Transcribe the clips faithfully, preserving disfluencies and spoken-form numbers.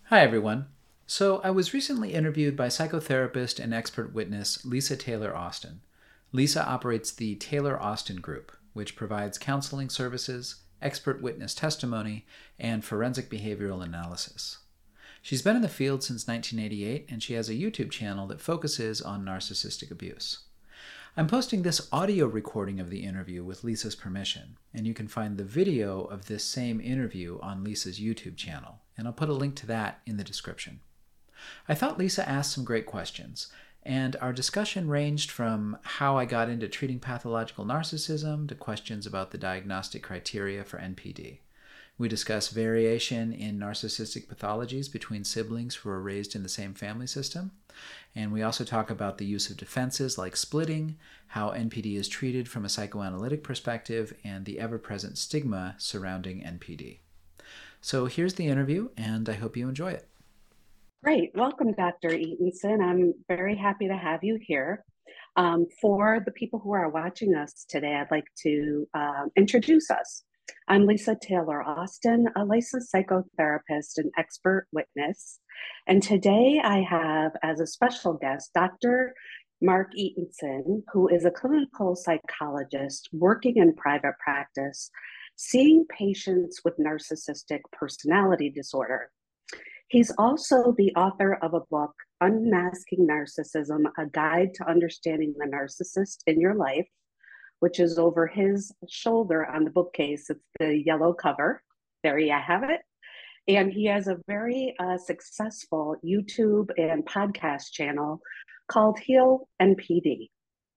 Hi, everyone. So, I was recently interviewed by psychotherapist and expert witness Lisa Taylor Austin. Lisa operates the Taylor Austin Group, which provides counseling services, expert witness testimony, and forensic behavioral analysis. She's been in the field since nineteen eighty-eight, and she has a YouTube channel that focuses on narcissistic abuse. I'm posting this audio recording of the interview with Lisa's permission, and you can find the video of this same interview on Lisa's YouTube channel, and I'll put a link to that in the description. I thought Lisa asked some great questions, and our discussion ranged from how I got into treating pathological narcissism to questions about the diagnostic criteria for N P D. We discuss variation in narcissistic pathologies between siblings who are raised in the same family system. And we also talk about the use of defenses like splitting, how N P D is treated from a psychoanalytic perspective, and the ever-present stigma surrounding N P D. So here's the interview, and I hope you enjoy it. Great. Welcome, Doctor Eatonson. I'm very happy to have you here. Um, for the people who are watching us today, I'd like to um, introduce us. I'm Lisa Taylor Austin, a licensed psychotherapist and expert witness. And today I have as a special guest Doctor Mark Eatonson, who is a clinical psychologist working in private practice, seeing patients with narcissistic personality disorder. He's also the author of a book, Unmasking Narcissism, a guide to understanding the narcissist in your life, which is over his shoulder on the bookcase. It's the yellow cover. There you have it. And he has a very uh, successful YouTube and podcast channel called Heal N P D.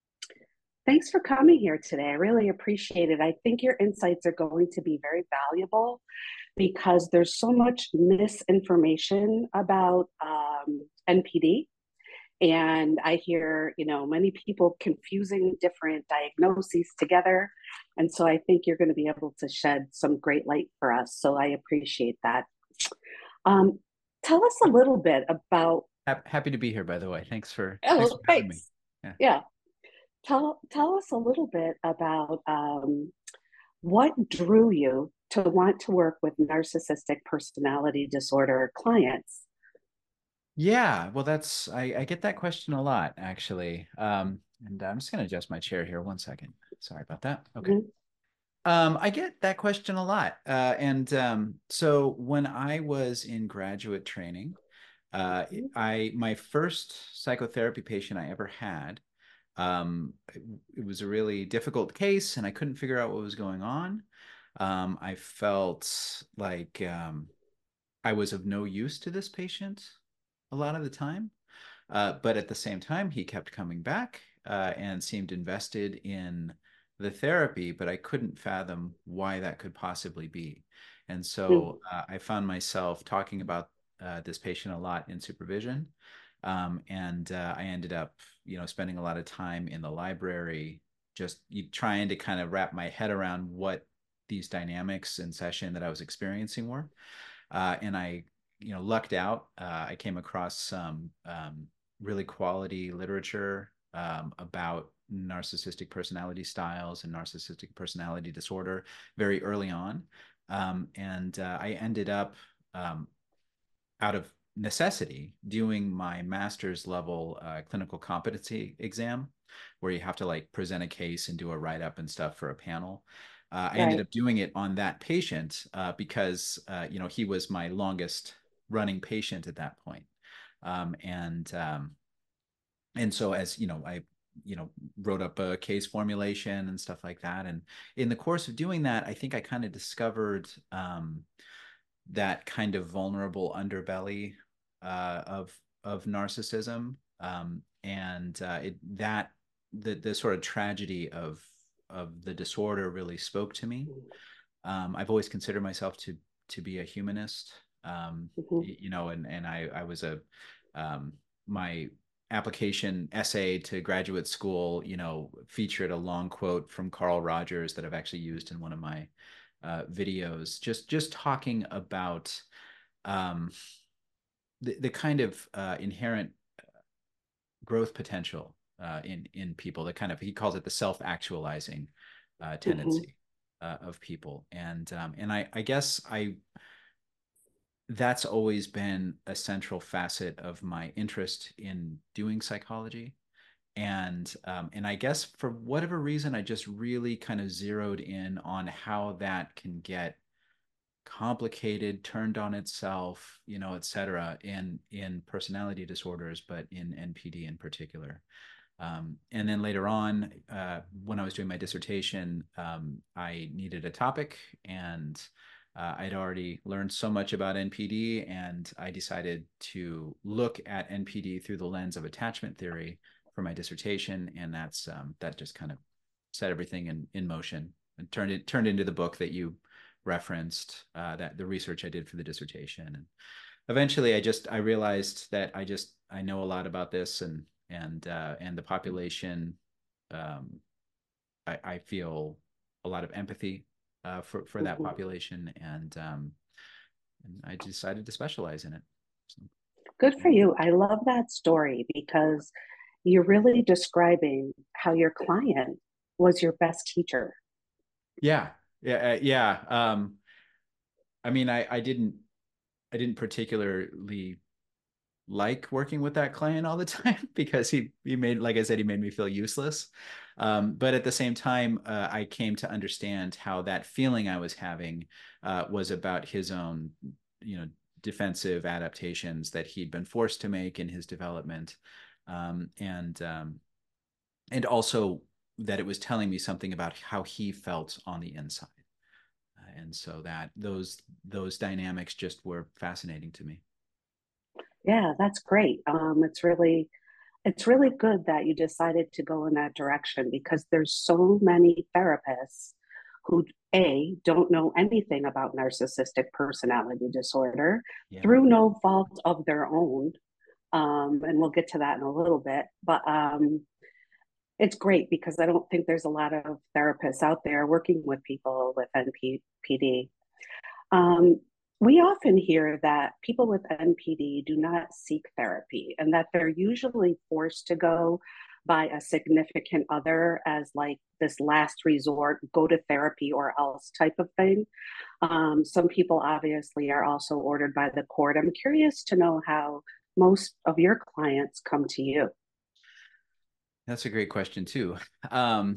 Thanks for coming here today. I really appreciate it. I think your insights are going to be very valuable because there's so much misinformation about um, N P D. And I hear, you know, many people confusing different diagnoses together. And so I think you're going to be able to shed some great light for us. So I appreciate that. Um, Tell us a little bit about. Happy to be here, by the way. Thanks for thanks Oh, for having me. thanks. Yeah. Yeah. Tell, tell us a little bit about um, what drew you to want to work with narcissistic personality disorder clients? Yeah, well, that's I, I get that question a lot, actually. Um, and I'm just going to adjust my chair here one second. Sorry about that. Okay. Mhm. Um, I get that question a lot. Uh, and um, so when I was in graduate training, uh, I my first psychotherapy patient I ever had, um, it, it was a really difficult case, and I couldn't figure out what was going on. Um, I felt like um, I was of no use to this patient a lot of the time. Uh, but at the same time, he kept coming back uh, and seemed invested in the therapy, but I couldn't fathom why that could possibly be. And so uh, I found myself talking about uh, this patient a lot in supervision. Um, and uh, I ended up, you know, spending a lot of time in the library, just trying to kind of wrap my head around what these dynamics in session that I was experiencing were. Uh, and I, you know, lucked out. Uh, I came across some um, really quality literature um, about narcissistic personality styles and narcissistic personality disorder very early on. Um, and uh, I ended up, um, out of necessity, doing my master's level uh, clinical competency exam, where you have to like present a case and do a write up and stuff for a panel. Uh, I ended Right. up doing it on that patient uh, because uh, you know he was my longest running patient at that point. Um, and um, and so as you know, I you know wrote up a case formulation and stuff like that. And in the course of doing that, I think I kind of discovered um, that kind of vulnerable underbelly uh, of of narcissism, um, and uh, it that the the sort of tragedy of of the disorder really spoke to me. Um, I've always considered myself to to be a humanist, um, Mhm. you know, and and I I was a um, my application essay to graduate school, you know, featured a long quote from Carl Rogers that I've actually used in one of my uh, videos, just just talking about um, the the kind of uh, inherent growth potential uh, in in people. That kind of he calls it the self actualizing uh, Mhm. tendency uh, of people, and um, and I I guess I that's always been a central facet of my interest in doing psychology. And um, and I guess for whatever reason, I just really kind of zeroed in on how that can get complicated, turned on itself, you know, et cetera, in in personality disorders, but in N P D in particular. Um, and then later on, uh, when I was doing my dissertation, um, I needed a topic, and uh, I'd already learned so much about N P D, and I decided to look at N P D through the lens of attachment theory for my dissertation, and that's um, that just kind of set everything in in motion and turned it turned into the book that you referenced, uh, that the research I did for the dissertation. And eventually, I just I realized that I just I know a lot about this, and and uh, and the population. Um, I, I feel a lot of empathy uh, for for that Mhm. population, and um, and I decided to specialize in it. So, Good for you. I love that story because you're really describing how your client was your best teacher. yeah, yeah, uh, yeah. Um, I mean, I I didn't I didn't particularly like working with that client all the time because he he made, like I said, he made me feel useless. Um, but at the same time, uh, I came to understand how that feeling I was having uh, was about his own, you know, defensive adaptations that he'd been forced to make in his development, um, and um, and also that it was telling me something about how he felt on the inside. Uh, and so that those those dynamics just were fascinating to me. Yeah, that's great. Um, it's really it's really good that you decided to go in that direction because there's so many therapists who a don't know anything about narcissistic personality disorder Yeah. through no fault of their own. Um, and we'll get to that in a little bit. But um, it's great because I don't think there's a lot of therapists out there working with people with N P D. Um, we often hear that people with N P D do not seek therapy and that they're usually forced to go by a significant other as like this last resort, go to therapy or else type of thing. Um, some people obviously are also ordered by the court. I'm curious to know how most of your clients come to you. That's a great question too. Um,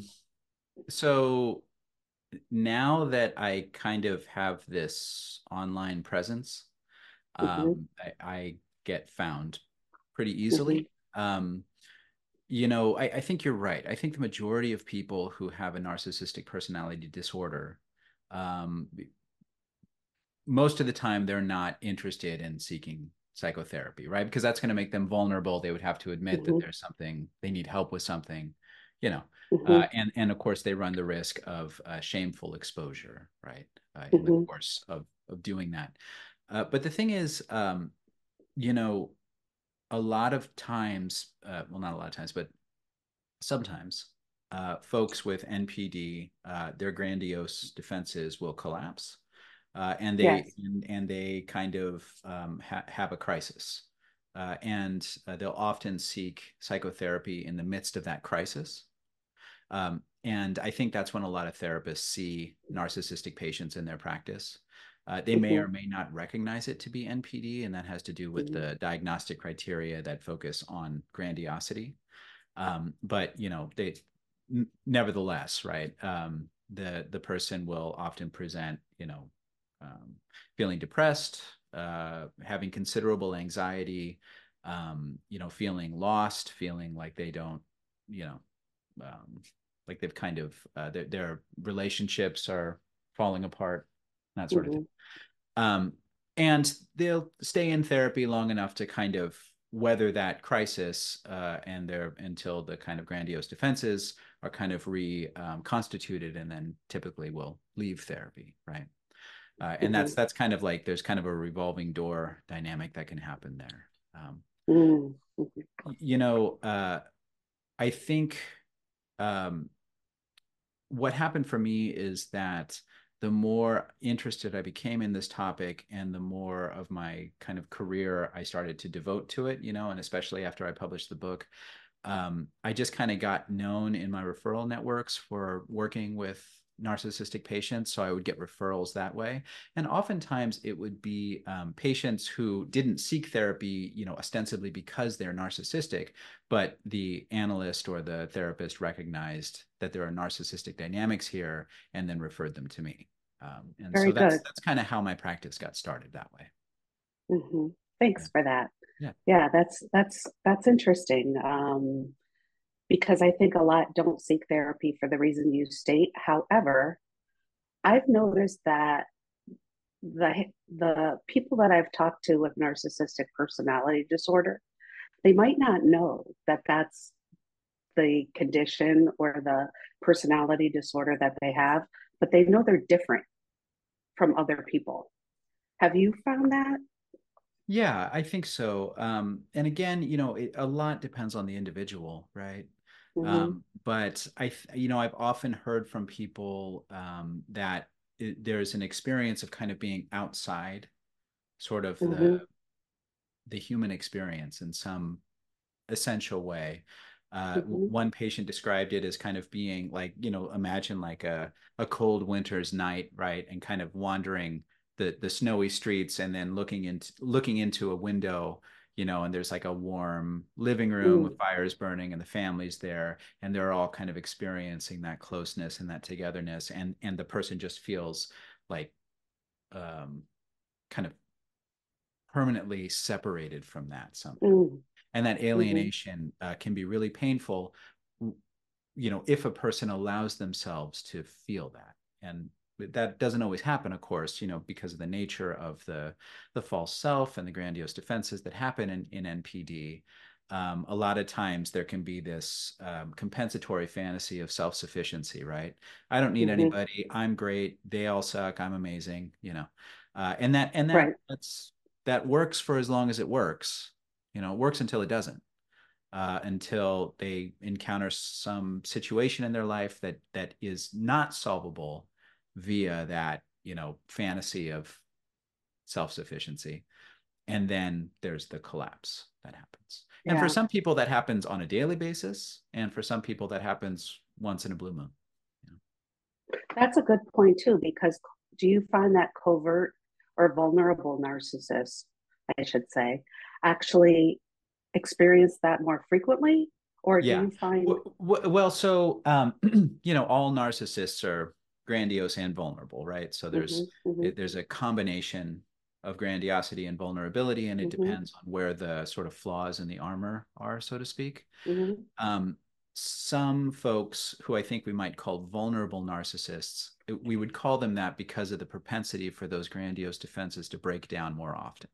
so now that I kind of have this online presence, Mm-hmm, um, I, I get found pretty mm-hmm, easily. Um, you know, I, I think you're right. I think the majority of people who have a narcissistic personality disorder, um, most of the time they're not interested in seeking psychotherapy, right? Because that's going to make them vulnerable. They would have to admit that mm-hmm, there's something they need help with, something, you know. mm-hmm, Uh, and and of course they run the risk of uh, shameful exposure, right, uh, in the mm-hmm, course of of doing that. Uh, but the thing is, um, you know, a lot of times, uh, well, not a lot of times, but sometimes, uh, folks with N P D, uh, their grandiose defenses will collapse, uh, and they yes. and, and they kind of um, ha have a crisis, uh, and uh, they'll often seek psychotherapy in the midst of that crisis. Um, and I think that's when a lot of therapists see narcissistic patients in their practice. Uh, they may Mm-hmm, or may not recognize it to be N P D, and that has to do with mm-hmm, the diagnostic criteria that focus on grandiosity. Um, but you know, they n- nevertheless, right? Um, the the person will often present, you know, um, feeling depressed, uh, having considerable anxiety, um, you know, feeling lost, feeling like they don't, you know, um, like they've kind of uh, their, their relationships are falling apart, that sort of thing. mm-hmm, Um, and they'll stay in therapy long enough to kind of weather that crisis, uh, and they're until the kind of grandiose defenses are kind of reconstituted, um, and then typically will leave therapy, right? Uh, and mm-hmm, that's that's kind of like there's kind of a revolving door dynamic that can happen there. Um, mm-hmm, you know, uh, I think um, what happened for me is that the more interested I became in this topic and the more of my kind of career I started to devote to it, you know, and especially after I published the book, um, I just kind of got known in my referral networks for working with narcissistic patients, so I would get referrals that way. And oftentimes it would be um, patients who didn't seek therapy, you know, ostensibly because they're narcissistic, but the analyst or the therapist recognized that there are narcissistic dynamics here and then referred them to me. Um, and so Very that's good. that's kind of how my practice got started that way. Hmm. Yeah. Thanks for that. Yeah. Yeah, that's that's that's interesting. Um, because I think a lot don't seek therapy for the reason you state. However, I've noticed that the the people that I've talked to with narcissistic personality disorder, they might not know that that's the condition or the personality disorder that they have, but they know they're different from other people. Have you found that? Yeah, I think so. Um, and again, you know, it, a lot depends on the individual, right? Mm-hmm, Um, but I, th- you know, I've often heard from people um, that it, there's an experience of kind of being outside sort of the mm-hmm, the human experience in some essential way. Uh, mm-hmm, one patient described it as kind of being like, you know, imagine like a, a cold winter's night, right? And kind of wandering the, the snowy streets and then looking into, looking into a window, you know, and there's like a warm living room with mm, fires burning and the family's there and they're all kind of experiencing that closeness and that togetherness. And, and the person just feels like, um, kind of permanently separated from that somehow. mm, And that mm-hmm, alienation uh, can be really painful, you know, if a person allows themselves to feel that. And that doesn't always happen, of course, you know, because of the nature of the the false self and the grandiose defenses that happen in, in N P D. Um, a lot of times there can be this um, compensatory fantasy of self-sufficiency, right? I don't need mm-hmm. anybody. I'm great. They all suck. I'm amazing, you know. Uh, and that and that Right. that's that works for as long as it works. You know, it works until it doesn't, uh, until they encounter some situation in their life that that is not solvable via that, you know, fantasy of self-sufficiency. And then there's the collapse that happens. And for Yeah. some people that happens on a daily basis, and for some people that happens once in a blue moon. You know? That's a good point too, because do you find that covert or vulnerable narcissists, I should say, actually experience that more frequently? Or do Yeah. you find, W- w- well, so um, you know, all narcissists are grandiose and vulnerable, right? So mm-hmm, there's mm-hmm, it, there's a combination of grandiosity and vulnerability, and it mm-hmm, depends on where the sort of flaws in the armor are, so to speak. mm-hmm, Um, some folks who I think we might call vulnerable narcissists, we would call them that because of the propensity for those grandiose defenses to break down more often,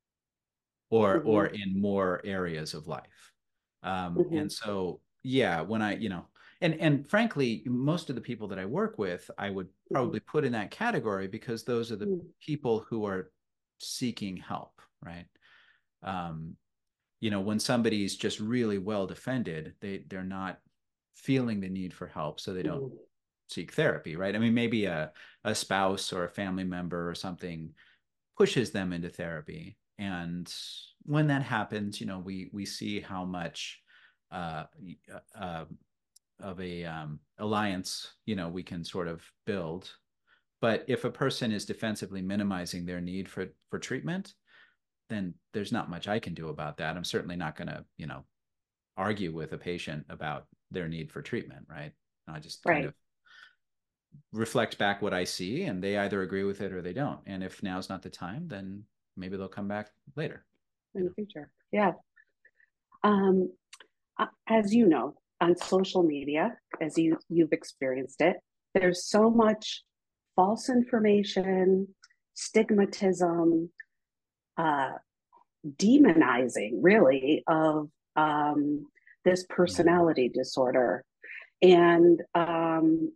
or mm-hmm, or in more areas of life. Um, mm-hmm, and so, yeah, when I, you know, and and frankly, most of the people that I work with, I would mm-hmm, probably put in that category because those are the mm-hmm. people who are seeking help, right? Um, you know, when somebody's just really well defended, they they're not feeling the need for help, so they don't Mm-hmm. seek therapy, right? I mean, maybe a a spouse or a family member or something pushes them into therapy. And when that happens, you know, we we see how much uh, uh, of a um, alliance, you know, we can sort of build. But if a person is defensively minimizing their need for for treatment, then there's not much I can do about that. I'm certainly not going to, you know, argue with a patient about their need for treatment, right? I just kind Right. of reflect back what I see, and they either agree with it or they don't. And if now's not the time, then maybe they'll come back later. You In the know. future. Yeah. Um, uh, as you know, on social media, as you you've experienced it, there's so much false information, stigmatism, uh, demonizing, really, of um, this Yeah. personality disorder, and um,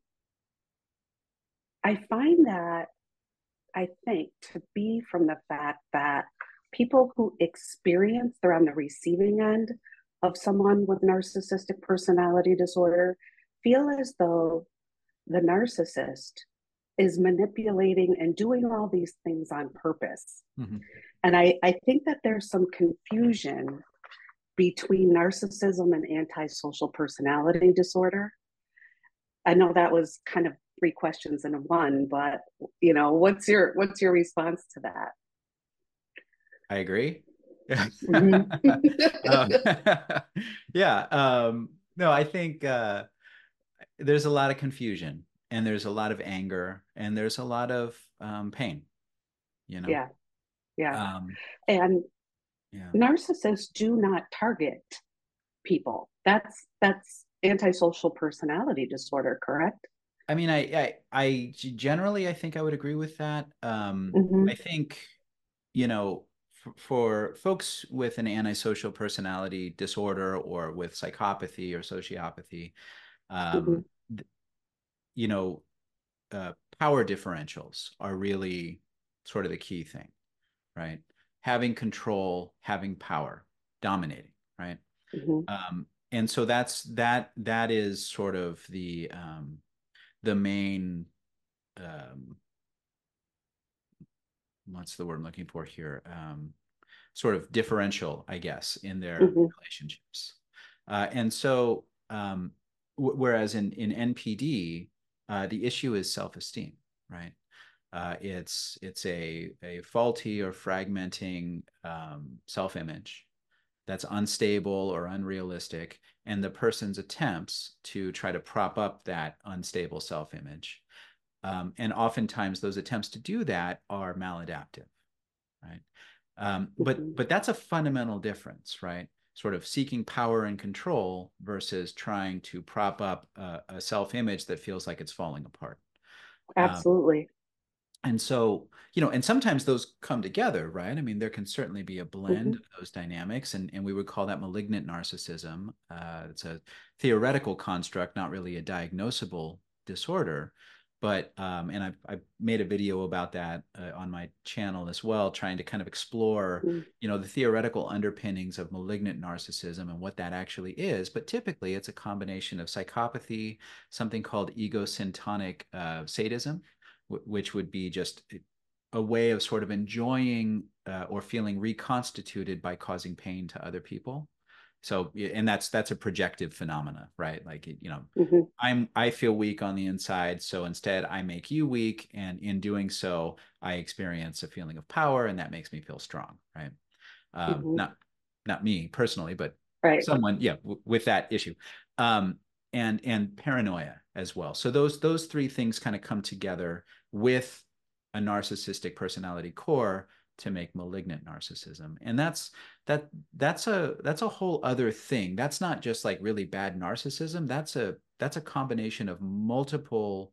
I find that I think to be from the fact that people who experience, they're on the receiving end of someone with narcissistic personality disorder, feel as though the narcissist is manipulating and doing all these things on purpose. Mm-hmm. And I, I think that there's some confusion between narcissism and antisocial personality disorder. I know that was kind of three questions in one, but you know, what's your what's your response to that? I agree. Mhm. um, yeah. Um, no, I think uh, there's a lot of confusion and there's a lot of anger and there's a lot of um, pain, you know? Yeah, yeah. Um, And yeah. narcissists do not target people. That's that's antisocial personality disorder, correct? I mean, I, I, I generally, I think I would agree with that. Um, I Mm-hmm. think, you know, for, for folks with an antisocial personality disorder or with psychopathy or sociopathy, Mm-hmm. um, you know, uh, power differentials are really sort of the key thing, right? Having control, having power, dominating, right? Mm-hmm. Um, and so that's that that is sort of the um, the main um, what's the word I'm looking for here? Um, sort of differential, I guess, in their Mm-hmm. relationships. Uh, and so, um, w- whereas in in N P D, uh, the issue is self-esteem, right? Uh, it's it's a a faulty or fragmenting um, self-image that's unstable or unrealistic, and the person's attempts to try to prop up that unstable self-image. Um, and oftentimes those attempts to do that are maladaptive, right? Um, but Mm-hmm. but that's a fundamental difference, right? Sort of seeking power and control versus trying to prop up a, a self-image that feels like it's falling apart. Um, Absolutely. and so, you know, and sometimes those come together, right? I mean, there can certainly be a Mm-hmm. blend of those dynamics, and, and we would call that malignant narcissism. Uh, it's a theoretical construct, not really a diagnosable disorder. But, um, and I've, I've made a video about that uh, on my channel as well, trying to kind of explore, Mm-hmm. you know, the theoretical underpinnings of malignant narcissism and what that actually is. But typically, it's a combination of psychopathy, something called egosyntonic uh, sadism, which would be just a way of sort of enjoying uh, or feeling reconstituted by causing pain to other people. So, and that's that's a projective phenomena, right? Like, you know, Mm-hmm. I'm I feel weak on the inside, so instead I make you weak, and in doing so, I experience a feeling of power, and that makes me feel strong, right? Um, Mm-hmm. not not me personally, but Right. someone, yeah, w- with that issue. Um, and and paranoia as well. So those those three things kind of come together with a narcissistic personality core to make malignant narcissism. And that's that that's a that's a whole other thing. That's not just like really bad narcissism. That's a that's a combination of multiple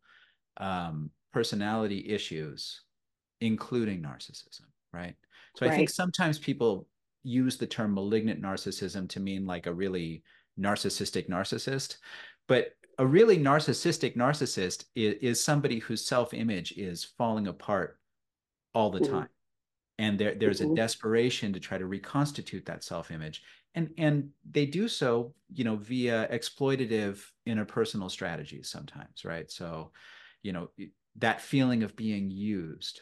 um, personality issues, including narcissism, right? So I think Right. sometimes people use the term malignant narcissism to mean like a really narcissistic narcissist, but a really narcissistic narcissist is, is somebody whose self-image is falling apart all the Mm-hmm. time, and there, there's a Mm-hmm. desperation to try to reconstitute that self-image, and and they do so, you know, via exploitative interpersonal strategies sometimes, right? So, you know, that feeling of being used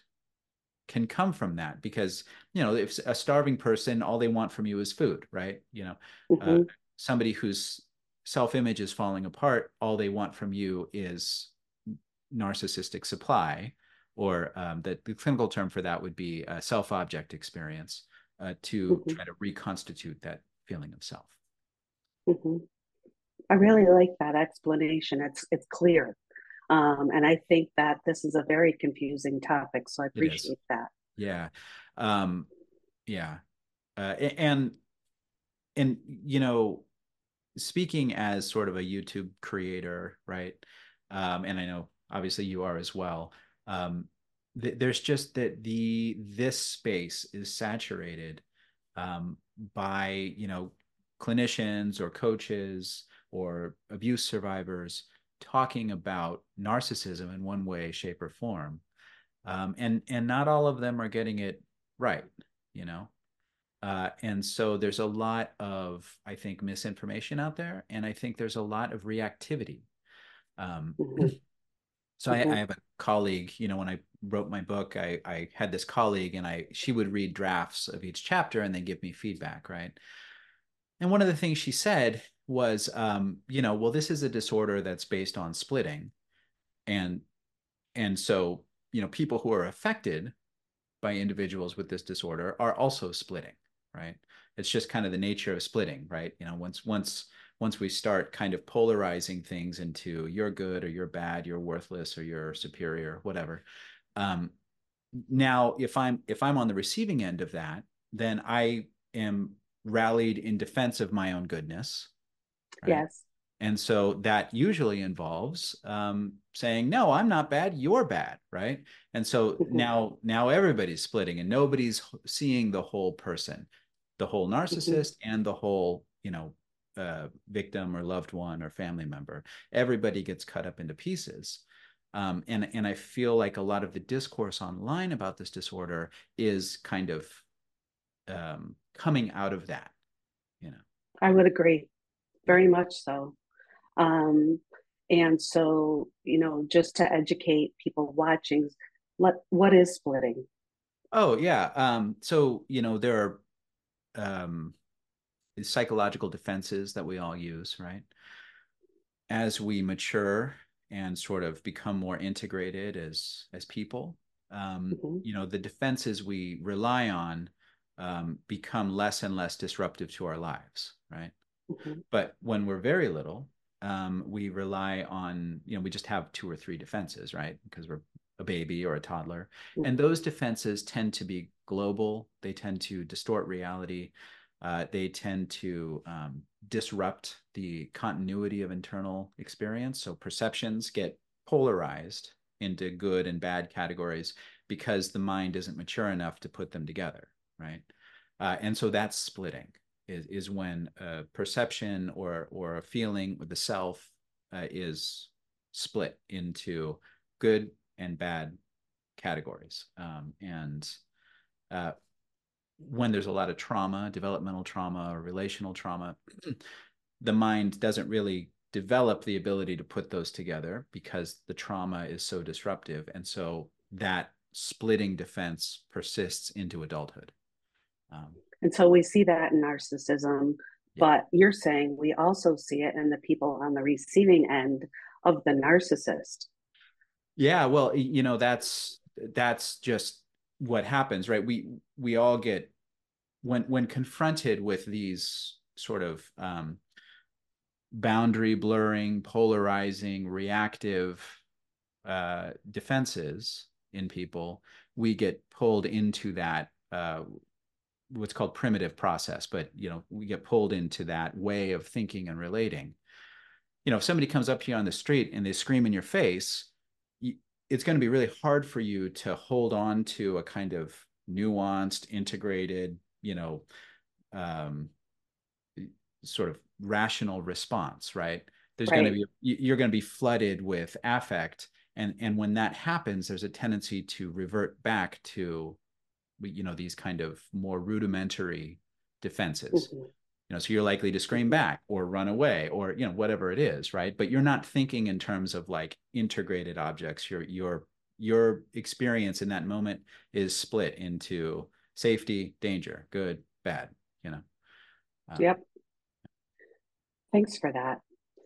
can come from that, because, you know, if a starving person, all they want from you is food, right? You know, uh, Mm-hmm. somebody whose self-image is falling apart, all they want from you is narcissistic supply, or um, the, the clinical term for that would be a self-object experience, uh, to Mm-hmm. try to reconstitute that feeling of self. Mm-hmm. I really like that explanation. It's it's clear. Um, and I think that this is a very confusing topic, so I It is. appreciate that. Yeah. Um, yeah. Uh, and, and, you know, speaking as sort of a YouTube creator, right? Um, and I know obviously you are as well. Um, th- there's just that the this space is saturated um, by, you know, clinicians or coaches or abuse survivors talking about narcissism in one way, shape, or form, um, and and not all of them are getting it right, you know. Uh, and so there's a lot of, I think, misinformation out there, and I think there's a lot of reactivity. Um, Mm-hmm. so I, I Mm-hmm. have a colleague, you know, when I wrote my book, I, I had this colleague, and I she would read drafts of each chapter and then give me feedback, right? And one of the things she said was, um, you know, well, this is a disorder that's based on splitting, and and so, you know, people who are affected by individuals with this disorder are also splitting, right? It's just kind of the nature of splitting, right? You know, once once once we start kind of polarizing things into you're good or you're bad, you're worthless or you're superior, whatever. Um, now, if I'm if I'm on the receiving end of that, then I am rallied in defense of my own goodness, right? Yes. And so that usually involves um, saying, no, I'm not bad, you're bad, right? And so Hmm. now, now everybody's splitting and nobody's seeing the whole person, the whole Hmm. narcissist and the whole, you know, uh, victim or loved one or family member. Everybody gets cut up into pieces. Um, and, and I feel like a lot of the discourse online about this disorder is kind of um, coming out of that, you know. I would agree, Yeah. very much so. Um, and so, you know, just to educate people watching, what what is splitting? Oh yeah. Um, so you know there are um, psychological defenses that we all use, right? As we mature and sort of become more integrated as as people, um, Hmm. you know, the defenses we rely on um, become less and less disruptive to our lives, right? Hmm. But when we're very little, um, we rely on, you know, we just have two or three defenses, right? Because we're a baby or a toddler. And Hmm. those defenses tend to be global. They tend to distort reality. Uh, they tend to um, disrupt the continuity of internal experience. So perceptions get polarized into good and bad categories because the mind isn't mature enough to put them together, right? Uh, and so that's splitting is, is when a perception or or a feeling with the self uh, is split into good and bad categories. Um, and uh, when there's a lot of trauma, developmental trauma or relational trauma, the mind doesn't really develop the ability to put those together because the trauma is so disruptive. And so that splitting defense persists into adulthood. Um, And so we see that in narcissism, yeah. but you're saying we also see it in the people on the receiving end of the narcissist. Yeah, well, you know, that's that's just what happens, right? We we all get when when confronted with these sort of um, boundary blurring, polarizing, reactive uh, defenses in people, we get pulled into that uh, what's called primitive process. But you know, we get pulled into that way of thinking and relating. You know, if somebody comes up to you on the street and they scream in your face, you, it's going to be really hard for you to hold on to a kind of nuanced, integrated, you know, um, sort of rational response, right? There's going to Right. be you're going to be flooded with affect, and and when that happens, there's a tendency to revert back to, you know, these kind of more rudimentary defenses. Hmm. You know, so you're likely to scream Hmm. back or run away or, you know, whatever it is, right? But you're not thinking in terms of like integrated objects. Your your your experience in that moment is split into safety, danger, good, bad, you know. Um, Yep. Thanks for that.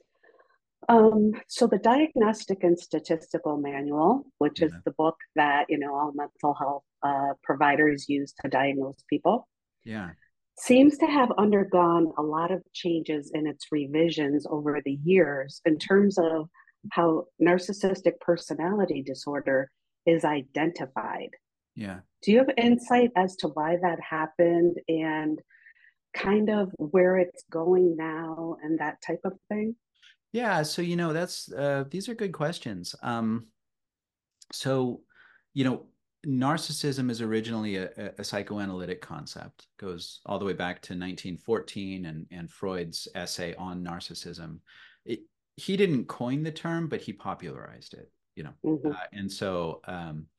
Um, so the Diagnostic and Statistical Manual, which is yeah, the book that, you know, all mental health uh, providers use to diagnose people, yeah, seems to have undergone a lot of changes in its revisions over the years in terms of how narcissistic personality disorder is identified. yeah. Do you have insight as to why that happened and kind of where it's going now and that type of thing? Yeah, so you know, that's uh these are good questions. Um so, you know, narcissism is originally a, a psychoanalytic concept, goes all the way back to nineteen fourteen and, and Freud's essay on narcissism. It, he didn't coin the term, but he popularized it, you know. Uh, Mm-hmm. and so, um,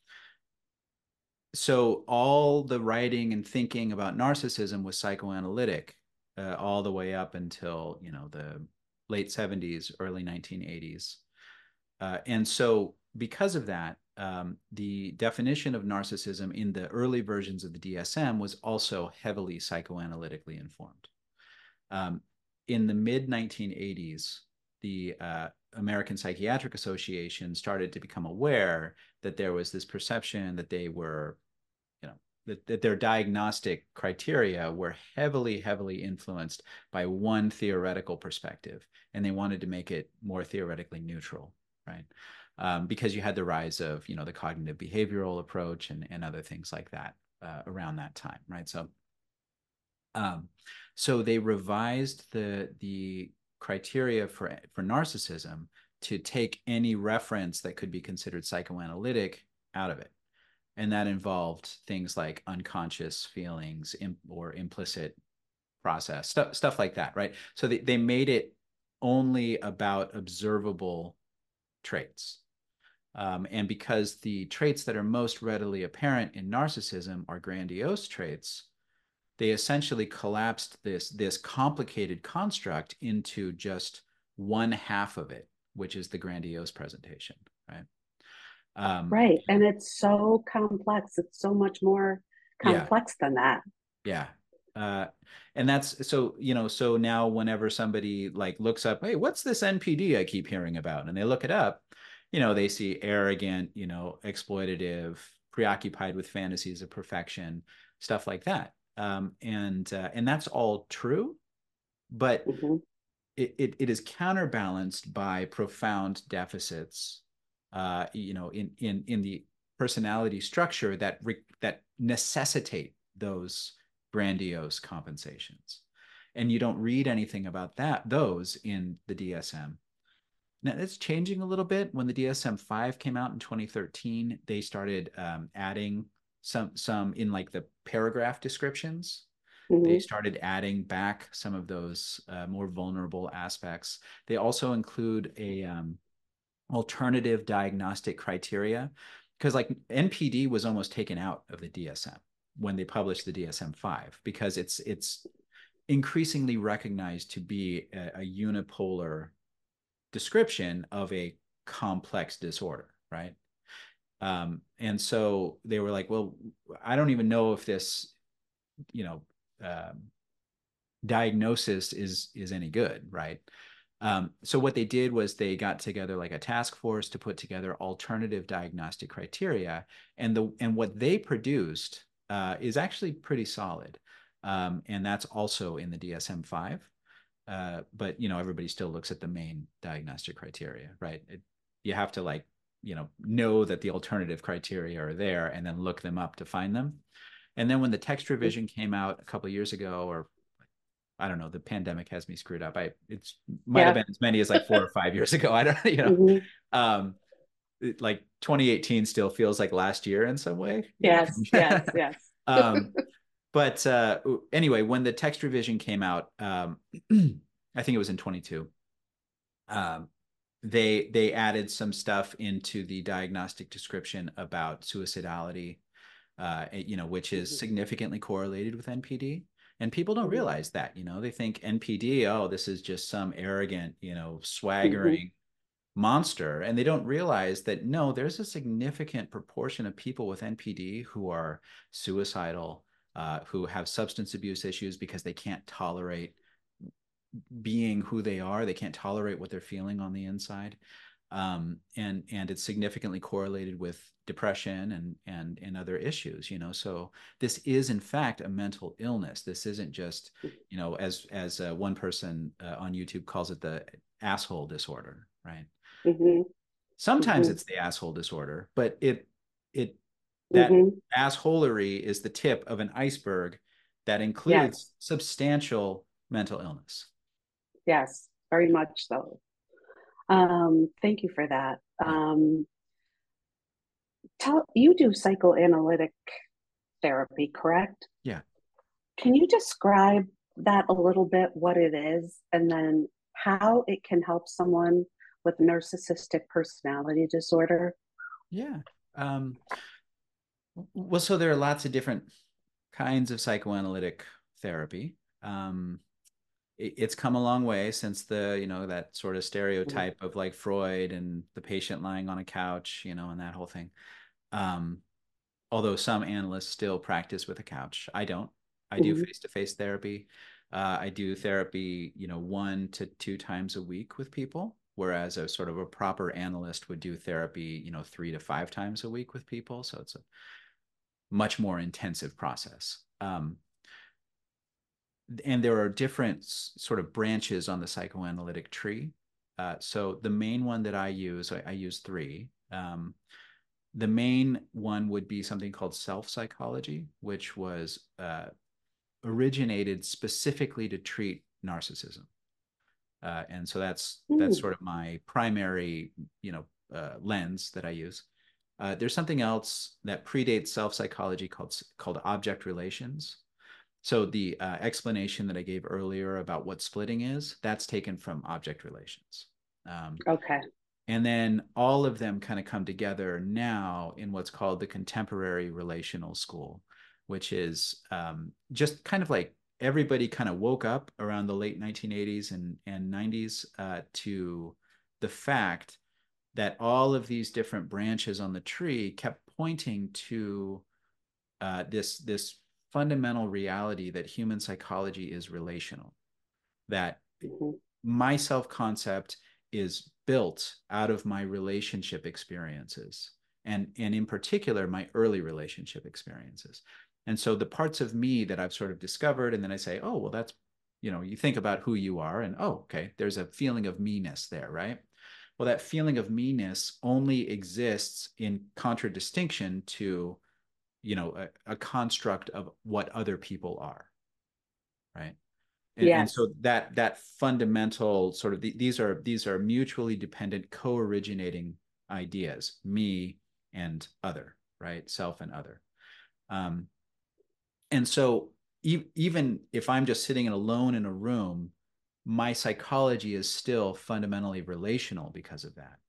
so all the writing and thinking about narcissism was psychoanalytic uh, all the way up until, you know, the late seventies, early nineteen eighties. Uh, and so, because of that, um, the definition of narcissism in the early versions of the D S M was also heavily psychoanalytically informed. Um, in the mid nineteen eighties, the uh, American Psychiatric Association started to become aware that there was this perception that they were, you know, that, that their diagnostic criteria were heavily, heavily influenced by one theoretical perspective, and they wanted to make it more theoretically neutral, right? Um, because you had the rise of, you know, the cognitive behavioral approach and, and other things like that uh, around that time, right? So, um, so they revised the the criteria for for narcissism to take any reference that could be considered psychoanalytic out of it, and that involved things like unconscious feelings or implicit process stuff stuff like that, right? So they, they made it only about observable traits. Um, and because the traits that are most readily apparent in narcissism are grandiose traits, they essentially collapsed this this complicated construct into just one half of it, which is the grandiose presentation, right? Um, Right. And it's so complex. It's so much more yeah, complex than that. yeah. Uh, and that's so, you know, so now whenever somebody like looks up, hey, what's this N P D I keep hearing about? And they look it up, you know, they see arrogant, you know, exploitative, preoccupied with fantasies of perfection, stuff like that. Um, and uh, and that's all true, but Mm-hmm. it, it, it is counterbalanced by profound deficits, uh, you know, in in in the personality structure that re- that necessitate those grandiose compensations, and you don't read anything about that those in the D S M. Now it's changing a little bit. When the D S M five came out in twenty thirteen, they started um, adding some some in like the paragraph descriptions. They Mm-hmm. started adding back some of those uh, more vulnerable aspects. They also include a um, alternative diagnostic criteria, because like N P D was almost taken out of the D S M when they published the D S M five, because it's it's increasingly recognized to be a, a unipolar description of a complex disorder, right? Um, and so they were like, well, I don't even know if this, you know, um, diagnosis is is any good, right? Um, so what they did was they got together like a task force to put together alternative diagnostic criteria, and the and what they produced uh, is actually pretty solid, um, and that's also in the D S M five. Uh, but you know, everybody still looks at the main diagnostic criteria, right? It, you have to like, you know, know that the alternative criteria are there and then look them up to find them. And then when the text revision came out a couple of years ago, or I don't know, the pandemic has me screwed up. I it's might have Yeah. been as many as like four or five years ago. I don't, you know, Mm-hmm. um, it, like twenty eighteen still feels like last year in some way, you know. Yes, yes, yes. um, but uh, anyway, when the text revision came out, um, I think it was in twenty-two. Um, they they added some stuff into the diagnostic description about suicidality, uh, you know, which is Mm-hmm. significantly correlated with N P D. And people don't realize that, you know, they think N P D, oh, this is just some arrogant, you know, Mm-hmm. swaggering monster. And they don't realize that, no, there's a significant proportion of people with N P D who are suicidal, uh, who have substance abuse issues because they can't tolerate being who they are. They can't tolerate what they're feeling on the inside. Um, and and it's significantly correlated with depression and and and other issues, you know. So this is in fact a mental illness. This isn't just, you know, as as uh, one person uh, on YouTube calls it, the asshole disorder, right? Mm-hmm. Sometimes Mm-hmm. it's the asshole disorder, but it it that Mm-hmm. assholery is the tip of an iceberg that includes Yes, substantial mental illness. yes, very much so. Um, thank you for that. Yeah. Um, tell you do psychoanalytic therapy, correct? Yeah. Can you describe that a little bit, what it is, and then how it can help someone with narcissistic personality disorder? Yeah. Um, well, so there are lots of different kinds of psychoanalytic therapy. Um, it, it's come a long way since the, you know, that sort of stereotype of like Freud and the patient lying on a couch, you know, and that whole thing. Um, although some analysts still practice with a couch. I don't. I do Mm-hmm. face-to-face therapy. Uh, I do therapy, you know, one to two times a week with people. whereas a sort of a proper analyst would do therapy, you know, three to five times a week with people. So it's a much more intensive process. Um, and there are different sort of branches on the psychoanalytic tree. Uh, so the main one that I use, I, I use three. Um, the main one would be something called self-psychology, which was uh, originated specifically to treat narcissism. Uh, and so that's that's Mm. sort of my primary, you know, uh, lens that I use. Uh, there's something else that predates self-psychology called called object relations. So the uh, explanation that I gave earlier about what splitting is, that's taken from object relations. Um, Okay. and then all of them kind of come together now in what's called the contemporary relational school, which is um, just kind of like everybody kind of woke up around the late nineteen eighties and, and nineties uh, to the fact that all of these different branches on the tree kept pointing to uh, this, this fundamental reality that human psychology is relational, that Mm-hmm. my self-concept is built out of my relationship experiences, and and in particular my early relationship experiences. And so the parts of me that I've sort of discovered, and then I say, oh well, that's, you know, you think about who you are and oh okay, there's a feeling of me-ness there, right? Well, that feeling of me-ness only exists in contradistinction to, you know, a, a construct of what other people are, right? and, and Yes. so that that fundamental sort of the, these are these are mutually dependent co-originating ideas, me and other, right? Self and other. um, and so e- even if I'm just sitting alone in a room, my psychology is still fundamentally relational because of that.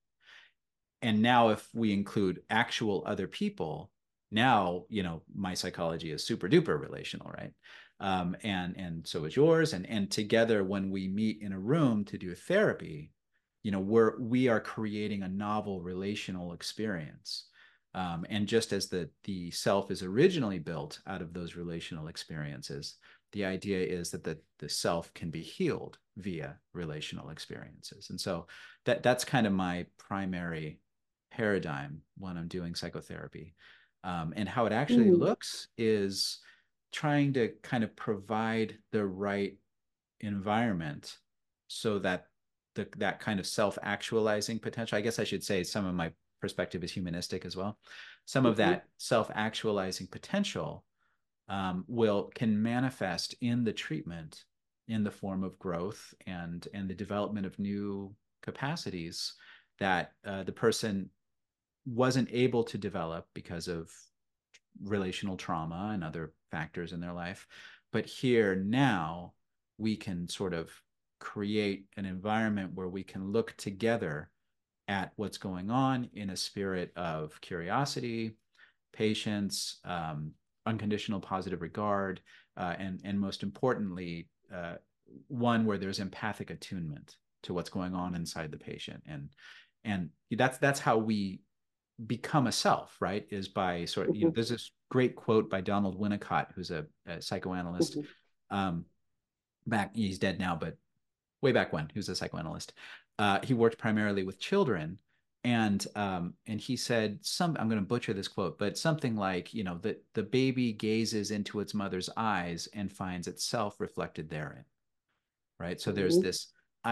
And now if we include actual other people, now, you know, my psychology is super duper relational, right? Um, and and so is yours. And and together, when we meet in a room to do therapy, you know, we're we are creating a novel relational experience. Um, and just as the the self is originally built out of those relational experiences, the idea is that the the self can be healed via relational experiences. And so that that's kind of my primary paradigm when I'm doing psychotherapy. Um, and how it actually Mm. looks is trying to kind of provide the right environment so that the, that kind of self-actualizing potential, I guess I should say some of my perspective is humanistic as well. Some of Mm-hmm. that self-actualizing potential um, will can manifest in the treatment in the form of growth and and the development of new capacities that uh, the person wasn't able to develop because of relational trauma and other factors in their life. But here now, we can sort of create an environment where we can look together at what's going on in a spirit of curiosity, patience, um, unconditional positive regard, uh, and and most importantly, uh, one where there's empathic attunement to what's going on inside the patient, and and that's that's how we become a self, right? Is by sort of, you know, Mm-hmm. there's this great quote by Donald Winnicott, who's a, a psychoanalyst. Mm-hmm. Um, back, he's dead now, but way back when, he was a psychoanalyst. Uh, he worked primarily with children, and um, and he said some. I'm going to butcher this quote, but something like, you know, that the baby gazes into its mother's eyes and finds itself reflected therein, right? So there's Mm-hmm. this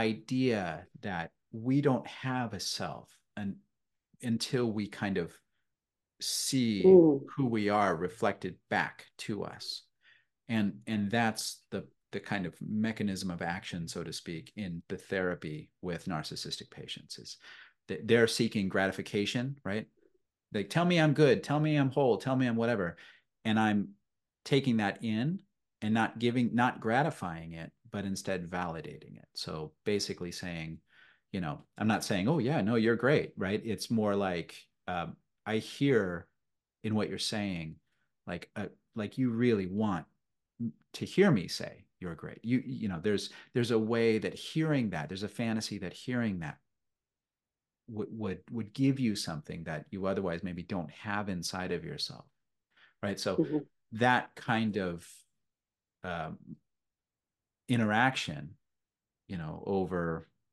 idea that we don't have a self, and until we kind of see Mm. who we are reflected back to us. And and that's the the kind of mechanism of action, so to speak, in the therapy with narcissistic patients is that they're seeking gratification, right? Like, tell me I'm good, tell me I'm whole, tell me I'm whatever. And I'm taking that in and not giving, not gratifying it, but instead validating it. So basically saying, you know, I'm not saying, oh yeah, no, you're great, right? It's more like, um, I hear in what you're saying, like, uh, like you really want to hear me say you're great. You, you know, there's, there's a way that hearing that, there's a fantasy that hearing that would would would give you something that you otherwise maybe don't have inside of yourself, right? So Mm-hmm. that kind of um, interaction, you know, over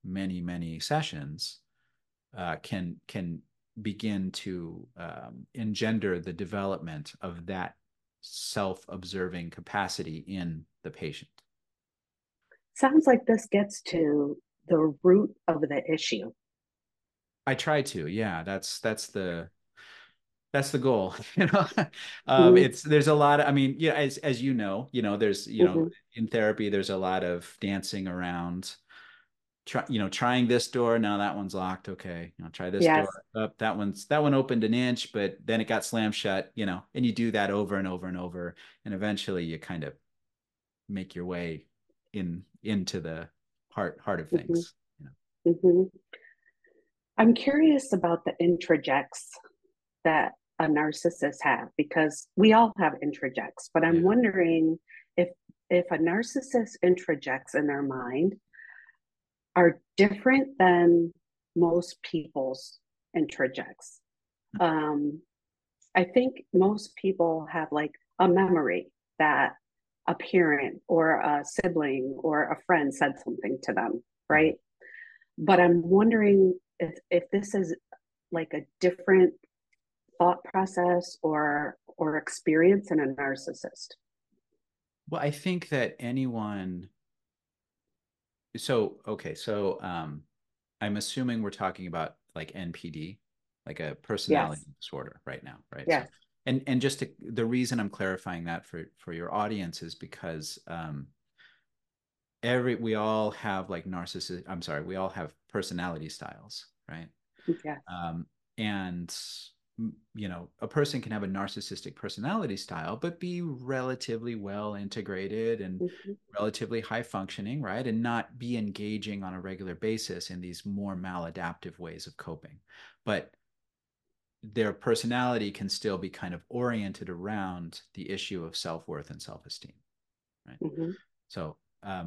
many, many sessions uh, can can begin to um, engender the development of that self-observing capacity in the patient. Sounds like this gets to the root of the issue. I try to, yeah. That's that's the that's the goal. You know, um, Mm-hmm. it's there's a lot of, I mean, yeah, as as you know, you know, there's you know, Mm-hmm. in therapy, there's a lot of dancing around. Try, you know, trying this door. Now that one's locked. Okay, you know, try this Yes. door. Up, that one's that one opened an inch, but then it got slammed shut. You know, and you do that over and over and over, and eventually you kind of make your way in into the heart heart of Mm-hmm. things. You know. Mm-hmm. I'm curious about the introjects that a narcissist have because we all have introjects, but I'm Yeah. wondering if if a narcissist introjects in their mind are different than most people's introjects. Um, I think most people have like a memory that a parent or a sibling or a friend said something to them, Mm-hmm. right? But I'm wondering if if this is like a different thought process or or experience in a narcissist. Well, I think that anyone. So okay, so um, I'm assuming we're talking about like N P D, like a personality Yes, disorder right now, right? So, yes, and and just to, the reason I'm clarifying that for for your audience is because um, every we all have like narcissist. I'm sorry, we all have personality styles, right? yes. Um, and you know, a person can have a narcissistic personality style, but be relatively well integrated and Mm-hmm. relatively high functioning, right? And not be engaging on a regular basis in these more maladaptive ways of coping. But their personality can still be kind of oriented around the issue of self-worth and self-esteem, right? Mm-hmm. So, um,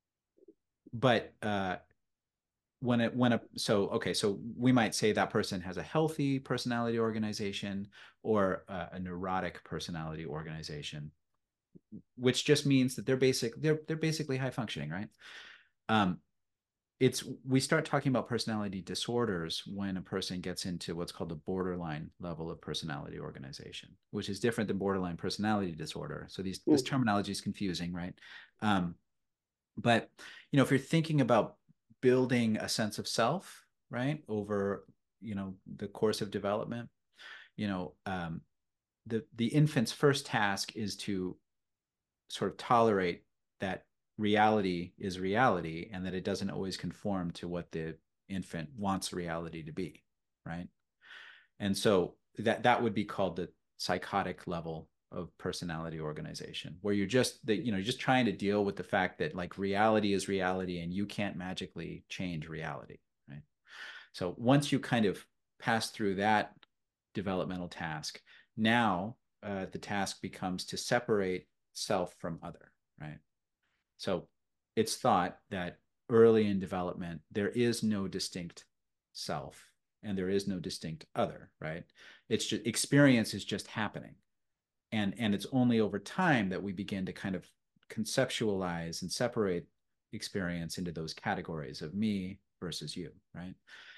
but uh, when it when a so okay so we might say that person has a healthy personality organization or uh, a neurotic personality organization, which just means that they're basic they're they're basically high functioning, right? um it's we start talking about personality disorders when a person gets into what's called the borderline level of personality organization, which is different than borderline personality disorder. So these this Mm-hmm. terminology is confusing, right? um but you know, if you're thinking about building a sense of self, right, over you know the course of development, you know, um, the the infant's first task is to sort of tolerate that reality is reality and that it doesn't always conform to what the infant wants reality to be, right? And so that that would be called the psychotic level of personality organization, where you're just that you know just trying to deal with the fact that like reality is reality and you can't magically change reality, right? So once you kind of pass through that developmental task, now uh, the task becomes to separate self from other, right? So it's thought that early in development, there is no distinct self and there is no distinct other, right? It's just experience is just happening. And, and it's only over time that we begin to kind of conceptualize and separate experience into those categories of me versus you, right?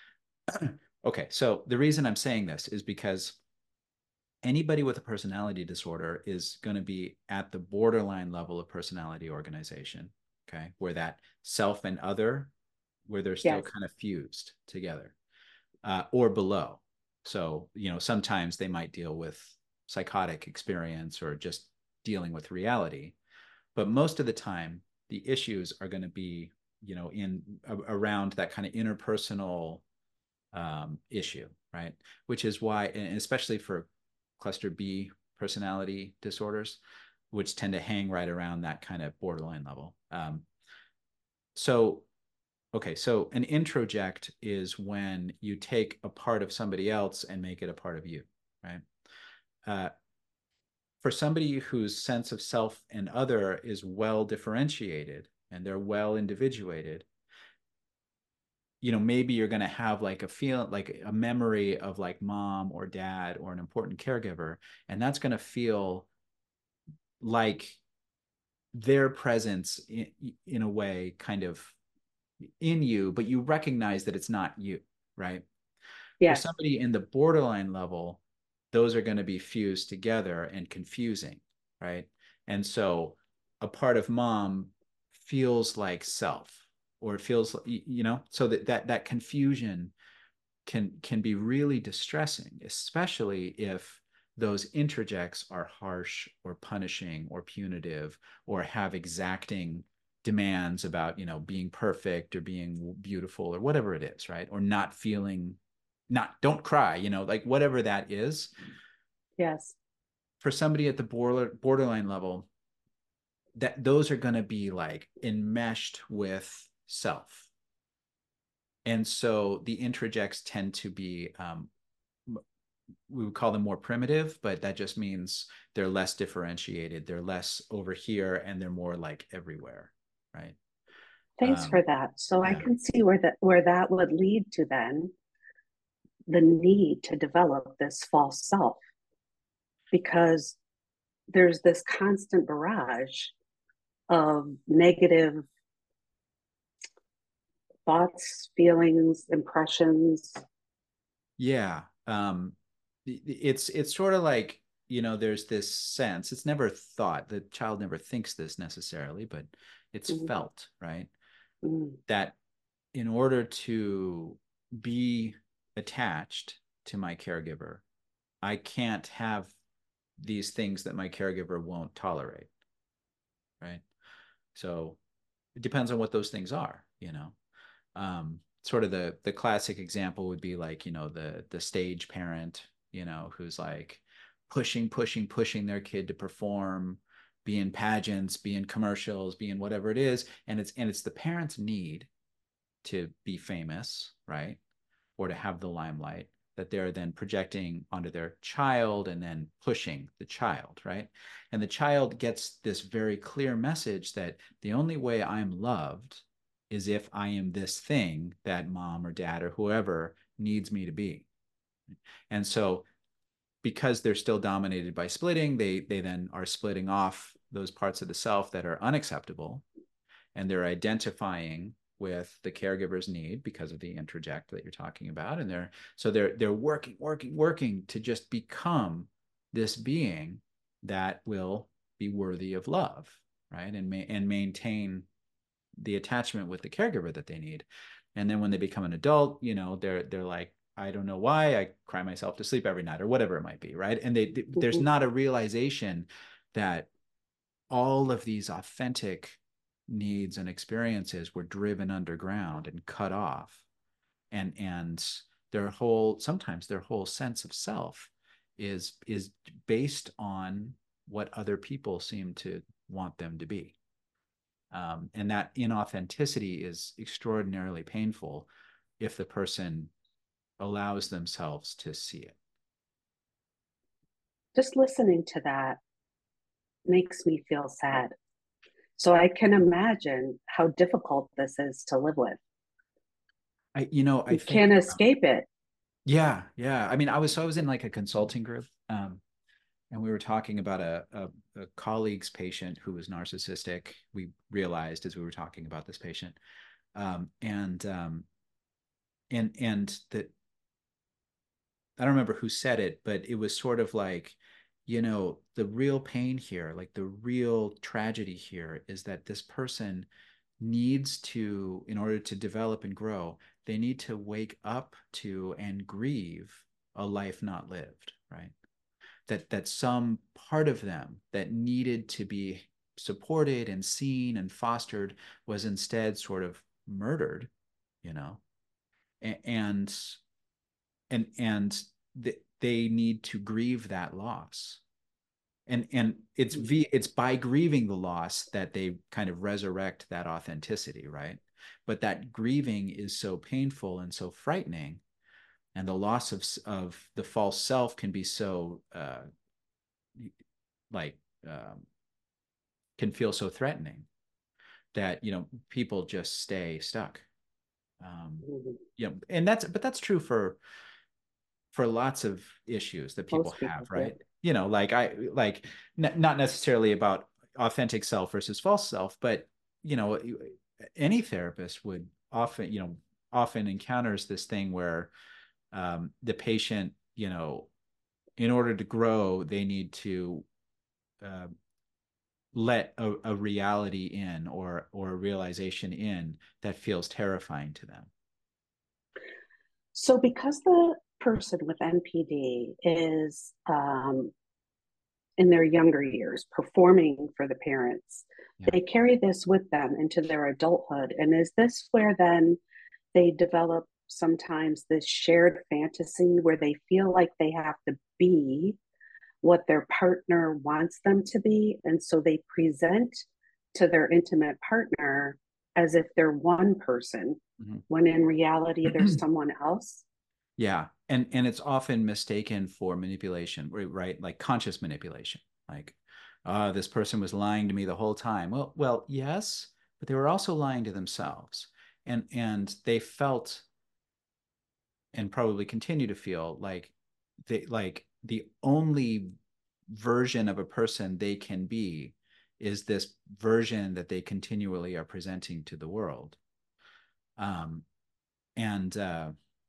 Okay, so the reason I'm saying this is because anybody with a personality disorder is going to be at the borderline level of personality organization, okay, where that self and other, where they're still Yes. kind of fused together, uh, or below. So, you know, sometimes they might deal with psychotic experience or just dealing with reality, but most of the time, the issues are going to be, you know, in around that kind of interpersonal um, issue, right? Which is why, and especially for cluster B personality disorders, which tend to hang right around that kind of borderline level. Um, so, okay, so an introject is when you take a part of somebody else and make it a part of you, right? Uh, for somebody whose sense of self and other is well differentiated and they're well individuated, you know, maybe you're going to have like a feel like a memory of like mom or dad or an important caregiver, and that's going to feel like their presence in, in a way kind of in you, but you recognize that it's not you, right? For Yes. somebody in the borderline level, those are going to be fused together and confusing, right? And so a part of mom feels like self, or it feels, you know, so that that that confusion can can be really distressing, especially if those interjects are harsh or punishing or punitive, or have exacting demands about, you know, being perfect or being beautiful or whatever it is, right? Or not feeling, not, don't cry, you know, like whatever that is. Yes. For somebody at the border, borderline level, that those are going to be like enmeshed with self. And so the interjects tend to be, um, we would call them more primitive, but that just means they're less differentiated. They're less over here, and they're more like everywhere, right? Thanks Um, for that. So I yeah. can see where that where that would lead to then the need to develop this false self, because there's this constant barrage of negative thoughts, feelings, impressions. Yeah. Um, it's it's sort of like, you know, there's this sense, it's never thought, the child never thinks this necessarily, but it's Mm, felt, right? mm, That in order to be attached to my caregiver, I can't have these things that my caregiver won't tolerate, right? So it depends on what those things are, you know. Um, sort of the the classic example would be like, you know, the the stage parent, you know, who's like pushing, pushing, pushing their kid to perform, be in pageants, be in commercials, be in whatever it is, and it's and it's the parent's need to be famous, right? Or to have the limelight that they're then projecting onto their child and then pushing the child, right? And the child gets this very clear message that the only way I'm loved is if I am this thing that mom or dad or whoever needs me to be. And so because they're still dominated by splitting, they they then are splitting off those parts of the self that are unacceptable, and they're identifying with the caregiver's need because of the interject that you're talking about, and they're so they're they're working working working to just become this being that will be worthy of love, right? And ma- and maintain the attachment with the caregiver that they need. And then when they become an adult, you know, they're they're like, I don't know why I cry myself to sleep every night or whatever it might be, right? And they, they there's mhm. not a realization that all of these authentic needs and experiences were driven underground and cut off, and and their whole, sometimes their whole sense of self is is based on what other people seem to want them to be, um, and that inauthenticity is extraordinarily painful if the person allows themselves to see it. Just listening to that makes me feel sad. So I can imagine how difficult this is to live with. I, you know, I You think, can't um, escape it. yeah, yeah. I mean, I was, so I was in like a consulting group, um, and we were talking about a, a, a colleague's patient who was narcissistic. We realized as we were talking about this patient, um, and um, and and that, I don't remember who said it, but it was sort of like, you know, the real pain here, like the real tragedy here, is that this person needs to, in order to develop and grow, they need to wake up to and grieve a life not lived, right? That that some part of them that needed to be supported and seen and fostered was instead sort of murdered, you know, and and and they need to grieve that loss, and and it's v it's by grieving the loss that they kind of resurrect that authenticity, right? But that grieving is so painful and so frightening, and the loss of of the false self can be so uh like um, can feel so threatening that, you know, people just stay stuck, um Mhm. you know, and that's, but that's true for for lots of issues that people Most have, people, yeah. right? You know, like I like n- not necessarily about authentic self versus false self, but you know, any therapist would often, you know, often encounters this thing where um, the patient, you know, in order to grow, they need to uh, let a, a reality in, or or a realization in that feels terrifying to them. So, because the person with N P D is um, in their younger years performing for the parents, Yeah. they carry this with them into their adulthood. And is this where then they develop sometimes this shared fantasy where they feel like they have to be what their partner wants them to be? And so they present to their intimate partner as if they're one person, when in reality, there's Mm-hmm. someone else. Yeah, and and it's often mistaken for manipulation, right? Like conscious manipulation. Like, uh, this person was lying to me the whole time. Well, well, yes, but they were also lying to themselves, and and they felt, and probably continue to feel, like they like the only version of a person they can be is this version that they continually are presenting to the world. Um, and uh,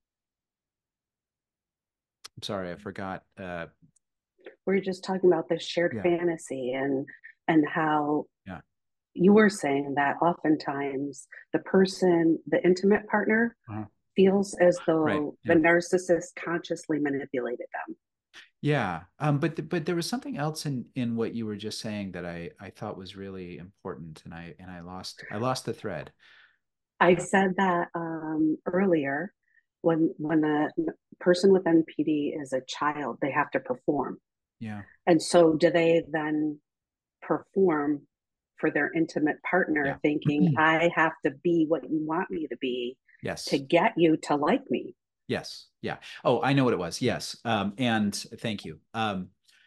I'm sorry, I forgot. Uh, We're just talking about this shared yeah, fantasy, and and how yeah. you were saying that oftentimes the person, the intimate partner, Uh-huh. feels as Right. though the Yeah. narcissist consciously manipulated them. Yeah. Um, but th- but there was something else in in what you were just saying that I I thought was really important, and I and I lost I lost the thread. I Uh, said that um, earlier. When when the person with N P D is a child, they have to perform, yeah. and so do they then perform for their intimate partner, Yeah. thinking, I have to be what you want me to be to Yes. get you to like me. Yes. Yeah. Oh, I know what it was. Yes. Um, and thank you. Um,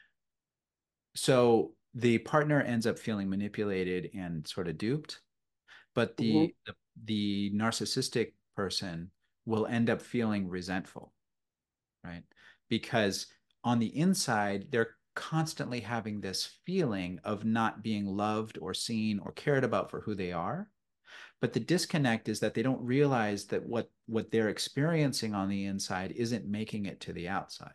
so the partner ends up feeling manipulated and sort of duped, but Mm-hmm. the the, the narcissistic person will end up feeling resentful, right? Because on the inside, they're constantly having this feeling of not being loved or seen or cared about for who they are. But the disconnect is that they don't realize that what what they're experiencing on the inside isn't making it to the outside.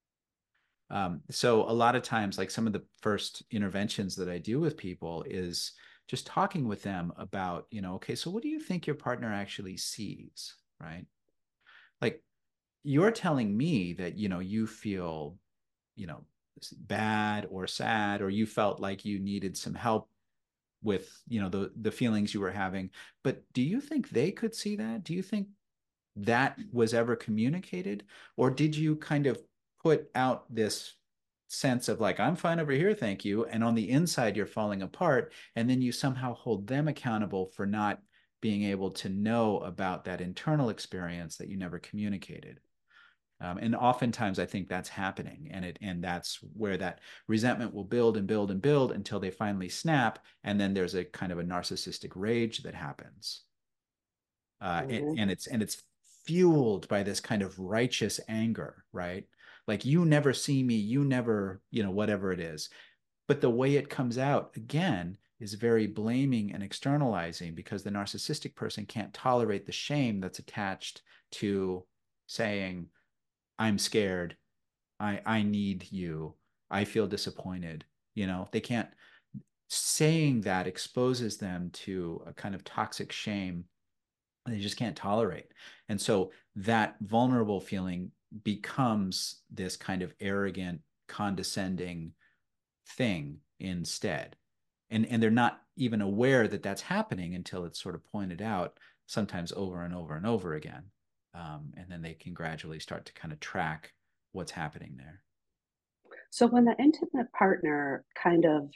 Um, so a lot of times, like some of the first interventions that I do with people is just talking with them about, you know, okay, so what do you think your partner actually sees, right? Like, you're telling me that, you know, you feel, you know, bad or sad, or you felt like you needed some help with, you know, the the feelings you were having. But do you think they could see that? Do you think that was ever communicated? Or did you kind of put out this sense of like, I'm fine over here, thank you, and on the inside you're falling apart, and then you somehow hold them accountable for not being able to know about that internal experience that you never communicated? Um, and oftentimes I think that's happening, and it and that's where that resentment will build and build and build until they finally snap, and then there's a kind of a narcissistic rage that happens. Uh, and, Mm-hmm. and it's and it's fueled by this kind of righteous anger, right? Like, you never see me, you never, you know, whatever it is. But the way it comes out again is very blaming and externalizing, because the narcissistic person can't tolerate the shame that's attached to saying, I'm scared, I I need you, I feel disappointed. You know, they can't, saying that exposes them to a kind of toxic shame they just can't tolerate. And so that vulnerable feeling becomes this kind of arrogant, condescending thing instead. And and they're not even aware that that's happening until it's sort of pointed out, sometimes over and over and over again. Um, and then they can gradually start to kind of track what's happening there. So when the intimate partner kind of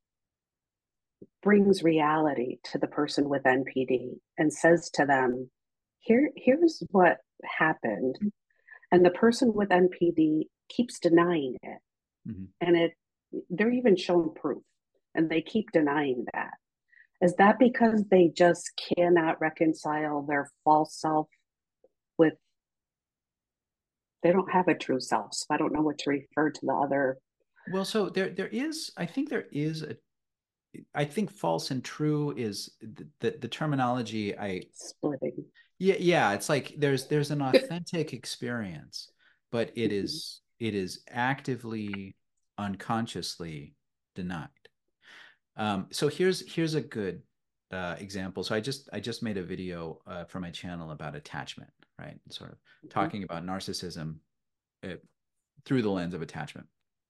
brings reality to the person with N P D and says to them, Here, here's what happened. And the person with N P D keeps denying it. Mm-hmm. And it they're even shown proof and they keep denying that. Is that because they just cannot reconcile their false self with, they don't have a true self? So I don't know what to refer to the other. Well, so there there is, I think there is a, I think false and true is the, the, the terminology I Splitting. Yeah, yeah, it's like there's there's an authentic experience, but it Mhm, is it is actively, unconsciously denied. Um, so here's here's a good uh, example. So I just I just made a video uh, for my channel about attachment, right? Sort of mhm, talking about narcissism uh, through the lens of attachment.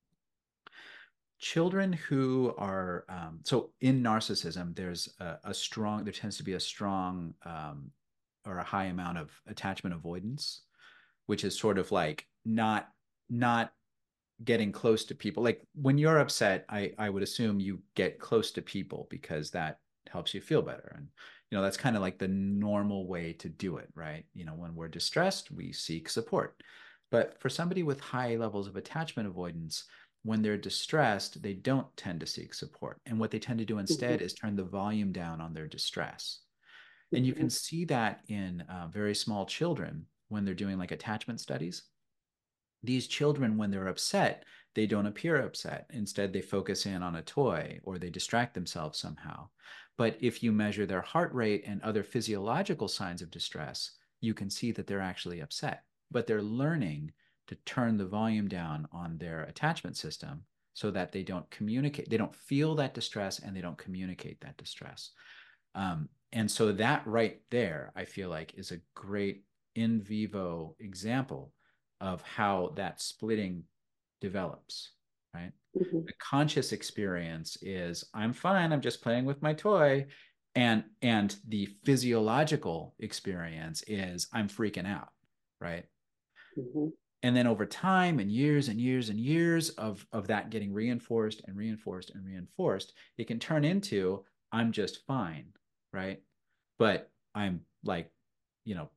Children who are um, so in narcissism, there's a, a strong there tends to be a strong um, or a high amount of attachment avoidance, which is sort of like not not getting close to people. Like when you're upset, I I would assume you get close to people because that helps you feel better. And you know, that's kind of like the normal way to do it, right? You know, when we're distressed, we seek support. But for somebody with high levels of attachment avoidance, when they're distressed, they don't tend to seek support. And what they tend to do mhm, instead is turn the volume down on their distress. And you mhm, can see that in uh, very small children when they're doing like attachment studies. These children, when they're upset, they don't appear upset. Instead, they focus in on a toy or they distract themselves somehow. But if you measure their heart rate and other physiological signs of distress, you can see that they're actually upset. But they're learning to turn the volume down on their attachment system so that they don't communicate, they don't feel that distress and they don't communicate that distress. Um, and so that right there, I feel like, is a great in vivo example of how that splitting develops, right? mhm. The conscious experience is I'm fine, I'm just playing with my toy. And and the physiological experience is I'm freaking out, right? Mhm, And then over time and years and years and years of of that getting reinforced and reinforced and reinforced, it can turn into I'm just fine, right? But I'm like, you know,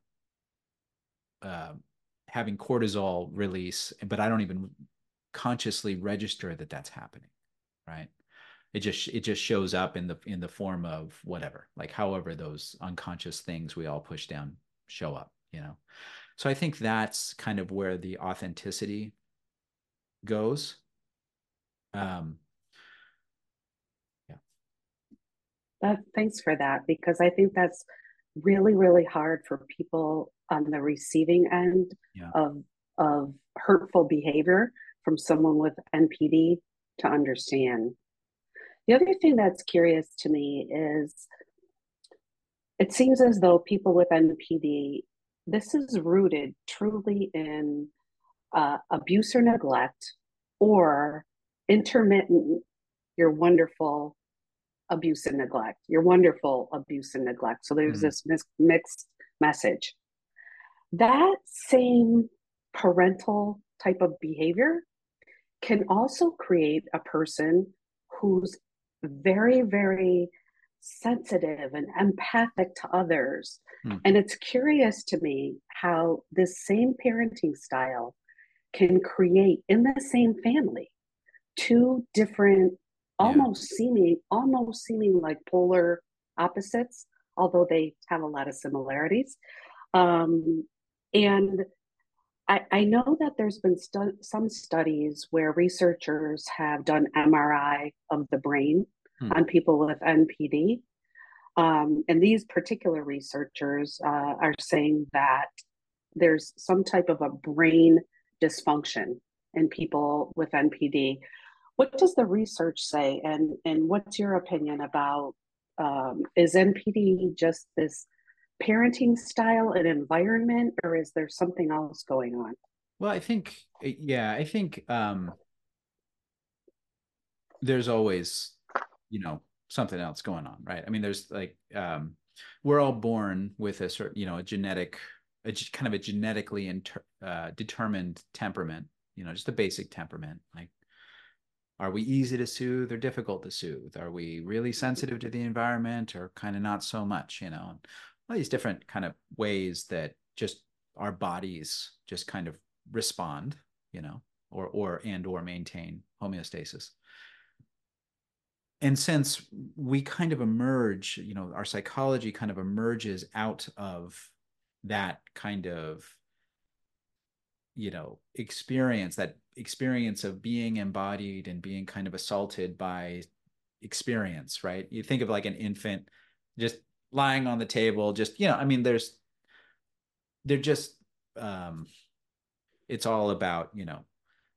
uh, having cortisol release, but I don't even consciously register that that's happening, right? It just it just shows up in the in the form of whatever, like however those unconscious things we all push down show up, you know. So I think that's kind of where the authenticity goes. Um, yeah, That, thanks for that, because I think that's really, really hard for people on the receiving end yeah, of of hurtful behavior from someone with N P D to understand. The other thing that's curious to me is it seems as though people with N P D, this is rooted truly in uh, abuse or neglect, or intermittent, you're wonderful abuse and neglect. You're wonderful abuse and neglect. So there's mm, this mis- mixed message. That same parental type of behavior can also create a person who's very, very sensitive and empathic to others. mm, And it's curious to me how this same parenting style can create in the same family two different, yeah. almost seeming almost seeming like polar opposites, although they have a lot of similarities. Um, and I, I know that there's been stu- some studies where researchers have done M R I of the brain Mm, on people with N P D. Um, and these particular researchers uh, are saying that there's some type of a brain dysfunction in people with N P D. What does the research say, and and what's your opinion about um, is N P D just this parenting style and environment, or is there something else going on? well, I think, yeah, I think um, there's always, you know, something else going on, right? I mean, there's like, um, we're all born with a certain, you know, a genetic, a kind of a genetically inter, uh, determined temperament, you know, just a basic temperament. Like, are we easy to soothe or difficult to soothe? Are we really sensitive to the environment or kind of not so much, you know? All these different kind of ways that just our bodies just kind of respond, you know, or or and or maintain homeostasis. And since we kind of emerge, you know, our psychology kind of emerges out of that kind of, you know, experience, that experience of being embodied and being kind of assaulted by experience, right? You think of like an infant just lying on the table, just, you know, I mean, there's they're just, um, it's all about, you know,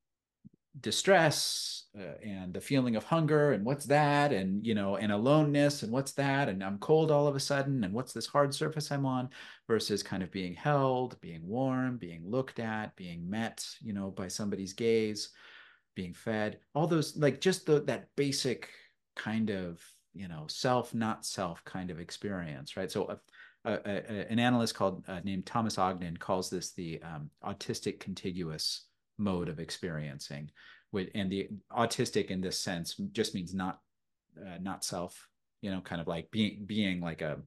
distress uh, and the feeling of hunger and what's that, and you know, and aloneness and what's that, and I'm cold all of a sudden, and what's this hard surface I'm on, versus kind of being held, being warm, being looked at, being met, you know, by somebody's gaze, being fed, all those, like just the that basic kind of, you know, self not self kind of experience, right? So a, a, a, an analyst called uh, named Thomas Ogden calls this the um, autistic contiguous mode of experiencing. And the autistic in this sense just means not uh, not self, you know, kind of like being being like a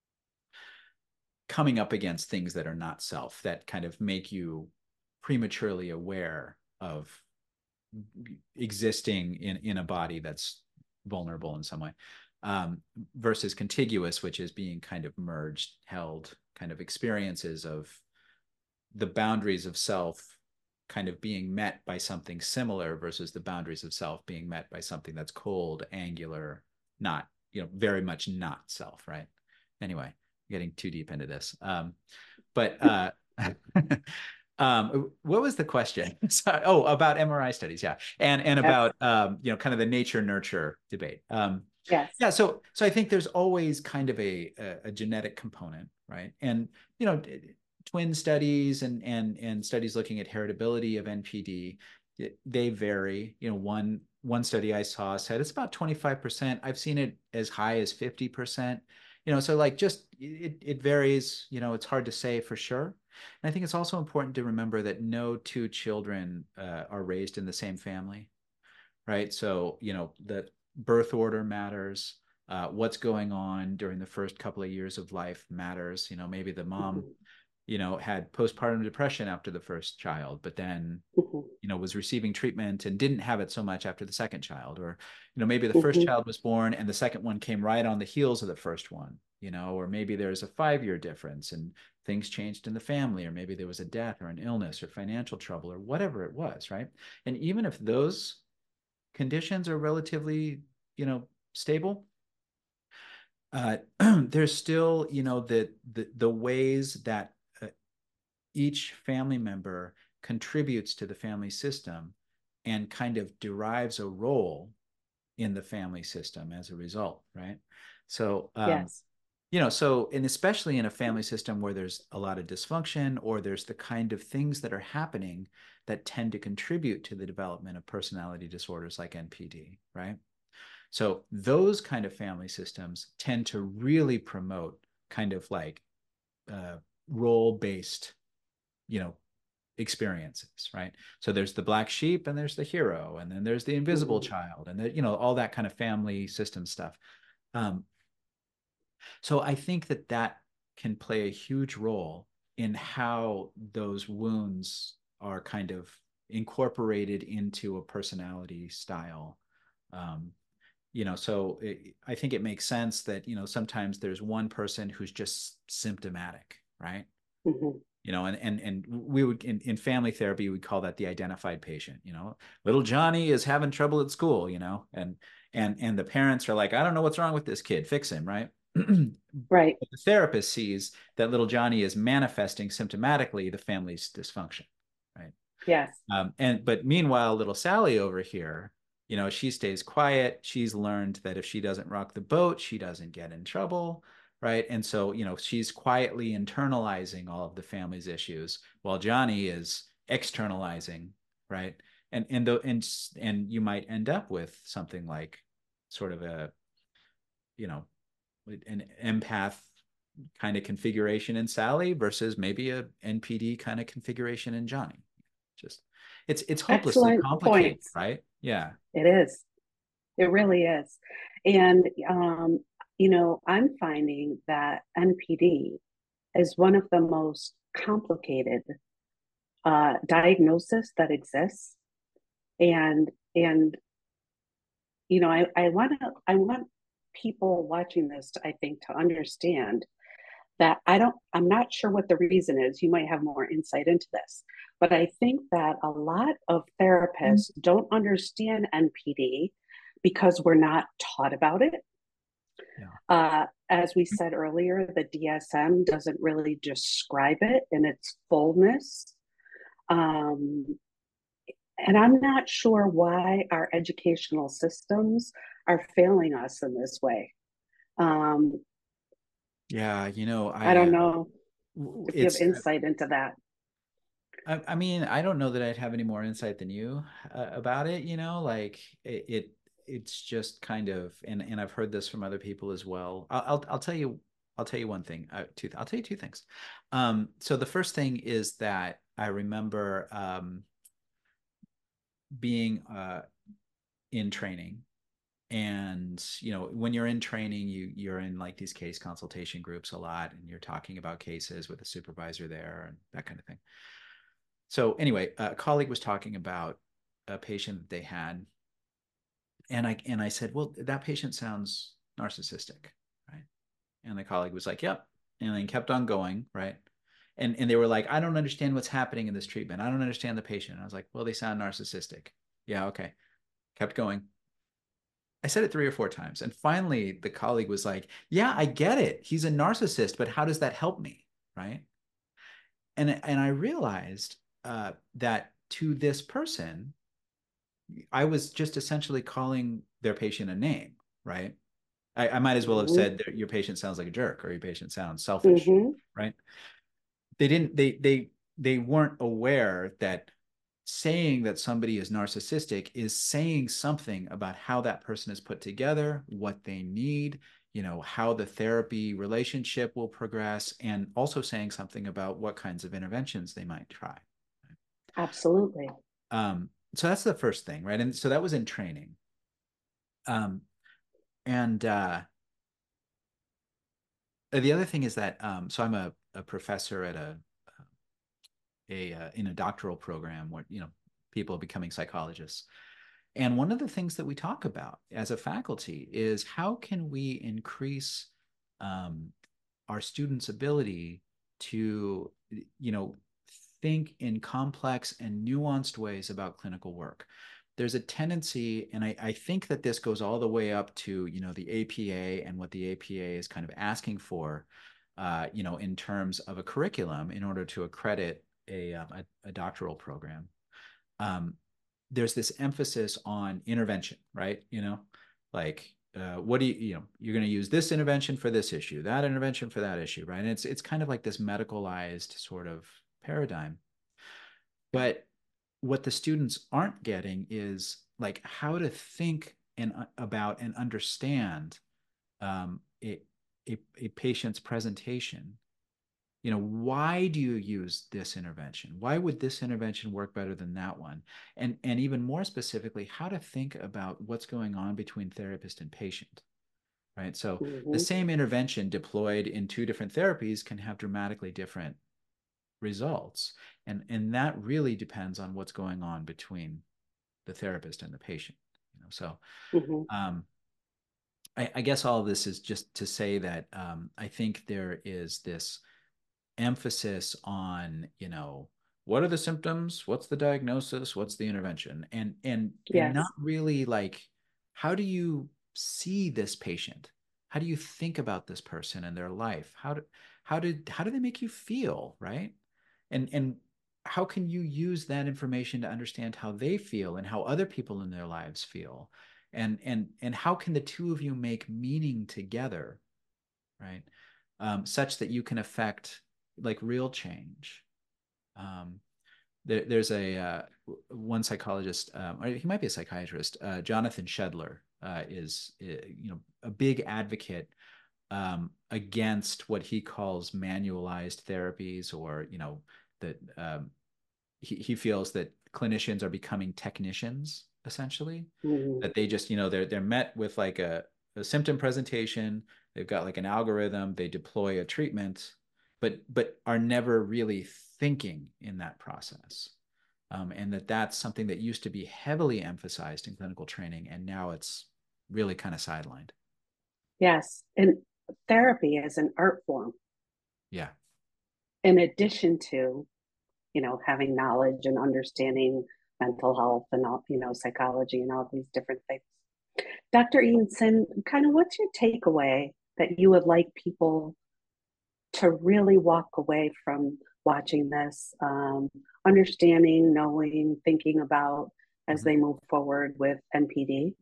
coming up against things that are not self, that kind of make you prematurely aware of existing in in a body that's vulnerable in some way, um, versus contiguous, which is being kind of merged, held, kind of experiences of the boundaries of self kind of being met by something similar versus the boundaries of self being met by something that's cold, angular, not, you know, very much not self, right? Anyway, getting too deep into this. Um, but uh, um, what was the question? Sorry. Oh, about M R I studies, yeah, and and Yes. about um, you know, kind of the nature nurture debate. Um, Yes. yeah, so so I think there's always kind of a, a a genetic component, right? And you know, twin studies and and and studies looking at heritability of N P D, they vary. You know, one one study I saw said it's about twenty-five percent. I've seen it as high as fifty percent. You know, so like just it it varies. You know, it's hard to say for sure. And I think it's also important to remember that no two children uh, are raised in the same family, right? So, you know, the birth order matters. Uh, what's going on during the first couple of years of life matters. You know, maybe the mom, Mm-hmm. you know, had postpartum depression after the first child, but then, Mm-hmm. you know, was receiving treatment and didn't have it so much after the second child. Or, you know, maybe the first Mm-hmm. child was born and the second one came right on the heels of the first one, you know, or maybe there's a five year difference and things changed in the family, or maybe there was a death or an illness or financial trouble or whatever it was, right? And even if those conditions are relatively, you know, stable, uh, there's still, you know, the, the, the ways that uh, each family member contributes to the family system and kind of derives a role in the family system as a result, right? So, um, Yes. you know, so, and especially in a family system where there's a lot of dysfunction, or there's the kind of things that are happening that tend to contribute to the development of personality disorders like N P D, right? So those kind of family systems tend to really promote kind of like uh, role-based, you know, experiences, right? So there's the black sheep and there's the hero, and then there's the invisible Mm-hmm. child, and the, you know, all that kind of family system stuff. Um, so I think that that can play a huge role in how those wounds are kind of incorporated into a personality style. Um, you know, so it, I think it makes sense that, you know, sometimes there's one person who's just symptomatic, right? Mm-hmm. You know, and and and we would in, in family therapy we call that the identified patient. You know, little Johnny is having trouble at school, you know, and and and the parents are like, I don't know what's wrong with this kid, fix him, right? Right. But the therapist sees that little Johnny is manifesting symptomatically the family's dysfunction, right? Yes. Um, and but meanwhile, little Sally over here, you know, she stays quiet. She's learned that if she doesn't rock the boat, she doesn't get in trouble, right? And so, you know, she's quietly internalizing all of the family's issues while Johnny is externalizing, right? And and the and and you might end up with something like sort of a, you know, an empath kind of configuration in Sally versus maybe a N P D kind of configuration in Johnny. Just it's it's hopelessly Excellent complicated, points. right? Yeah. It is. It really is. And, um, you know, I'm finding that N P D is one of the most complicated uh, diagnosis that exists. And, and, you know, I, I want to, I want people watching this, to, I think, to understand that I don't, I'm not sure what the reason is. You might have more insight into this, but I think that a lot of therapists don't understand N P D because we're not taught about it. Yeah. Uh, as we said earlier, the D S M doesn't really describe it in its fullness. Um, and I'm not sure why our educational systems are failing us in this way. Um, Yeah, you know, I I don't uh, know if you have it's insight into that. I, I mean, I don't know that I'd have any more insight than you uh, about it, you know, like it, it it's just kind of, and and I've heard this from other people as well. I'll I'll, I'll tell you I'll tell you one thing. Uh, two I'll tell you two things. Um, so the first thing is that I remember um being uh in training, and you know when you're in training you you're in like these case consultation groups a lot, and you're talking about cases with a supervisor there and that kind of thing. So anyway, a colleague was talking about a patient that they had, and I and I said, well, that patient sounds narcissistic, right? And the colleague was like, yep, and then kept on going, right? And and they were like, I don't understand what's happening in this treatment. I don't understand the patient. And I was like, well, they sound narcissistic. Yeah, okay. Kept going. I said it three or four times, and finally the colleague was like, yeah, I get it. He's a narcissist, but how does that help me, right? And and I realized uh, that to this person, I was just essentially calling their patient a name, right? I, I might as well have Mm-hmm. said that your patient sounds like a jerk or your patient sounds selfish, Mm-hmm. right? They didn't, they, they, they weren't aware that saying that somebody is narcissistic is saying something about how that person is put together, what they need, you know, how the therapy relationship will progress, and also saying something about what kinds of interventions they might try. Absolutely. Um, so that's the first thing, right? And so that was in training. Um, and uh, the other thing is that um, so I'm a, a professor at a a uh, in a doctoral program where you know people are becoming psychologists. And one of the things that we talk about as a faculty is how can we increase um, our students' ability to, you know, think in complex and nuanced ways about clinical work. There's a tendency, and I, I think that this goes all the way up to, you know, the A P A and what the A P A is kind of asking for, uh, you know, in terms of a curriculum in order to accredit a, um, a, a doctoral program. Um, there's this emphasis on intervention, right? You know, like uh, what do you, you know, you're going to use this intervention for this issue, that intervention for that issue, right? And it's it's kind of like this medicalized sort of paradigm. But what the students aren't getting is like how to think and uh, about and understand um, a, a, a patient's presentation. You know, why do you use this intervention? Why would this intervention work better than that one? And and even more specifically, how to think about what's going on between therapist and patient, right? So the Mm-hmm. same intervention deployed in two different therapies can have dramatically different results. And and that really depends on what's going on between the therapist and the patient. You know, so Mm-hmm. um, I, I guess all of this is just to say that um, I think there is this emphasis on, you know, what are the symptoms, what's the diagnosis, what's the intervention, and and and not Yes. really like how do you see this patient, how do you think about this person and their life, how do how did how do they make you feel, right? And and how can you use that information to understand how they feel and how other people in their lives feel, and and and how can the two of you make meaning together, right? Um, such that you can affect like real change. Um, there, there's a uh, one psychologist, um, or he might be a psychiatrist. Uh, Jonathan Shedler uh, is, uh, you know, a big advocate um, against what he calls manualized therapies, or you know, that um, he, he feels that clinicians are becoming technicians essentially, Mm-hmm. that they just, you know, they're they're met with like a, a symptom presentation, they've got like an algorithm, they deploy a treatment, but but are never really thinking in that process. Um, and that that's something that used to be heavily emphasized in clinical training, and now it's really kind of sidelined. Yes. And therapy is an art form Yeah. in addition to, you know, having knowledge and understanding mental health and all, you know, psychology and all these different things. Doctor Edenson, kind of what's your takeaway that you would like people to really walk away from watching this, um, understanding, knowing, thinking about as Mhm. they move forward with N P D?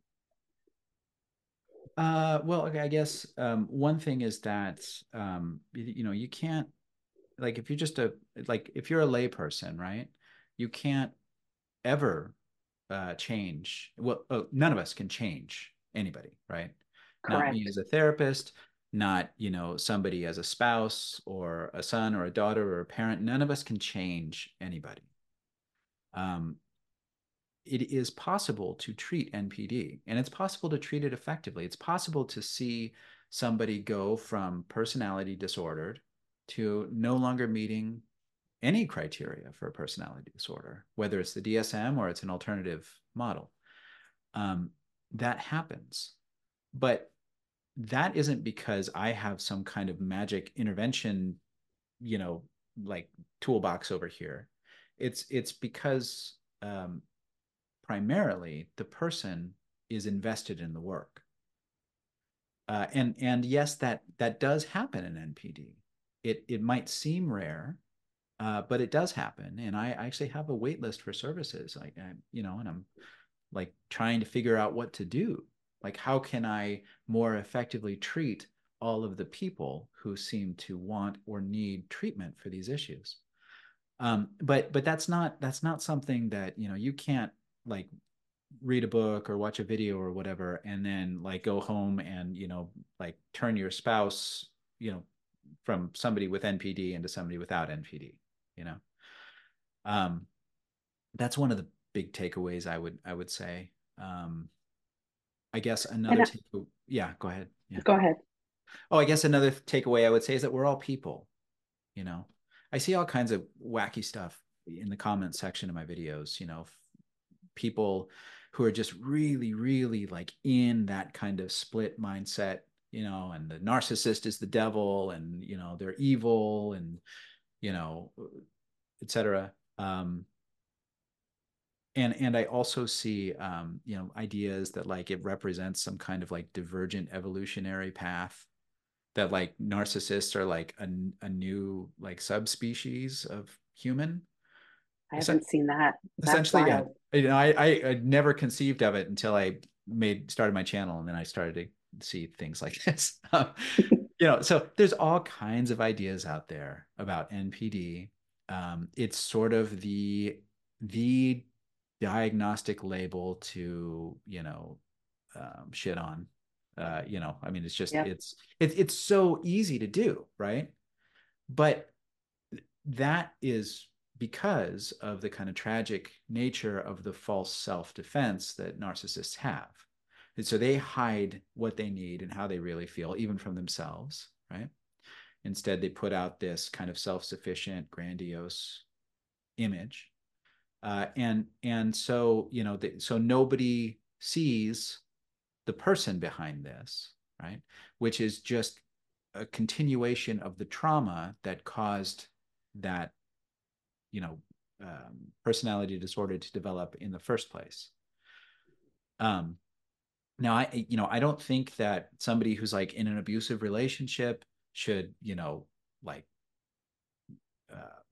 Uh, well, okay, I guess um, one thing is that um, you, you know you can't, like, if you're just a like if you're a layperson, right? You can't ever uh, change. Well, uh, none of us can change anybody, right? Not me Correct. as a therapist, not, you know, somebody as a spouse or a son or a daughter or a parent. None of us can change anybody. Um, it is possible to treat N P D, and it's possible to treat it effectively. It's possible to see somebody go from personality disordered to no longer meeting any criteria for a personality disorder, whether it's the D S M or it's an alternative model. Um, that happens. But that isn't because I have some kind of magic intervention, you know, like toolbox over here. It's it's because um, primarily the person is invested in the work. Uh, and and yes, that that does happen in N P D. It it might seem rare, uh, but it does happen. And I actually have a wait list for services. Like I, you know, and I'm like trying to figure out what to do. Like, how can I more effectively treat all of the people who seem to want or need treatment for these issues? Um, but but that's not that's not something that, you know, you can't like read a book or watch a video or whatever and then like go home and, you know, like turn your spouse, you know, from somebody with N P D into somebody without N P D, you know. Um, that's one of the big takeaways I would I would say. Um, I guess And another uh, take. Yeah, go ahead. Yeah. go ahead. Oh, I guess another takeaway I would say is that we're all people. You know, I see all kinds of wacky stuff in the comment section of my videos. You know, people who are just really, really like in that kind of split mindset. You know, and the narcissist is the devil, and you know they're evil, and you know, et cetera. Um, and and I also see um, you know, ideas that like it represents some kind of like divergent evolutionary path, that like narcissists are like a, a new like subspecies of human. I Es- haven't seen that. That's Essentially, yeah. wild. You know, I, I I never conceived of it until I made started my channel, and then I started to see things like this. Um, you know, so there's all kinds of ideas out there about N P D. Um, it's sort of the the diagnostic label to, you know, um, shit on. Uh, you know, I mean, it's just Yep. it's it's it's so easy to do, right? But that is because of the kind of tragic nature of the false self-defense that narcissists have. And so they hide what they need and how they really feel, even from themselves, right? Instead, they put out this kind of self-sufficient, grandiose image. Uh, and and so, you know, the, so nobody sees the person behind this, right? Which is just a continuation of the trauma that caused that, you know, um, personality disorder to develop in the first place. Um, now, I, you know, I don't think that somebody who's like in an abusive relationship should, you know, like uh,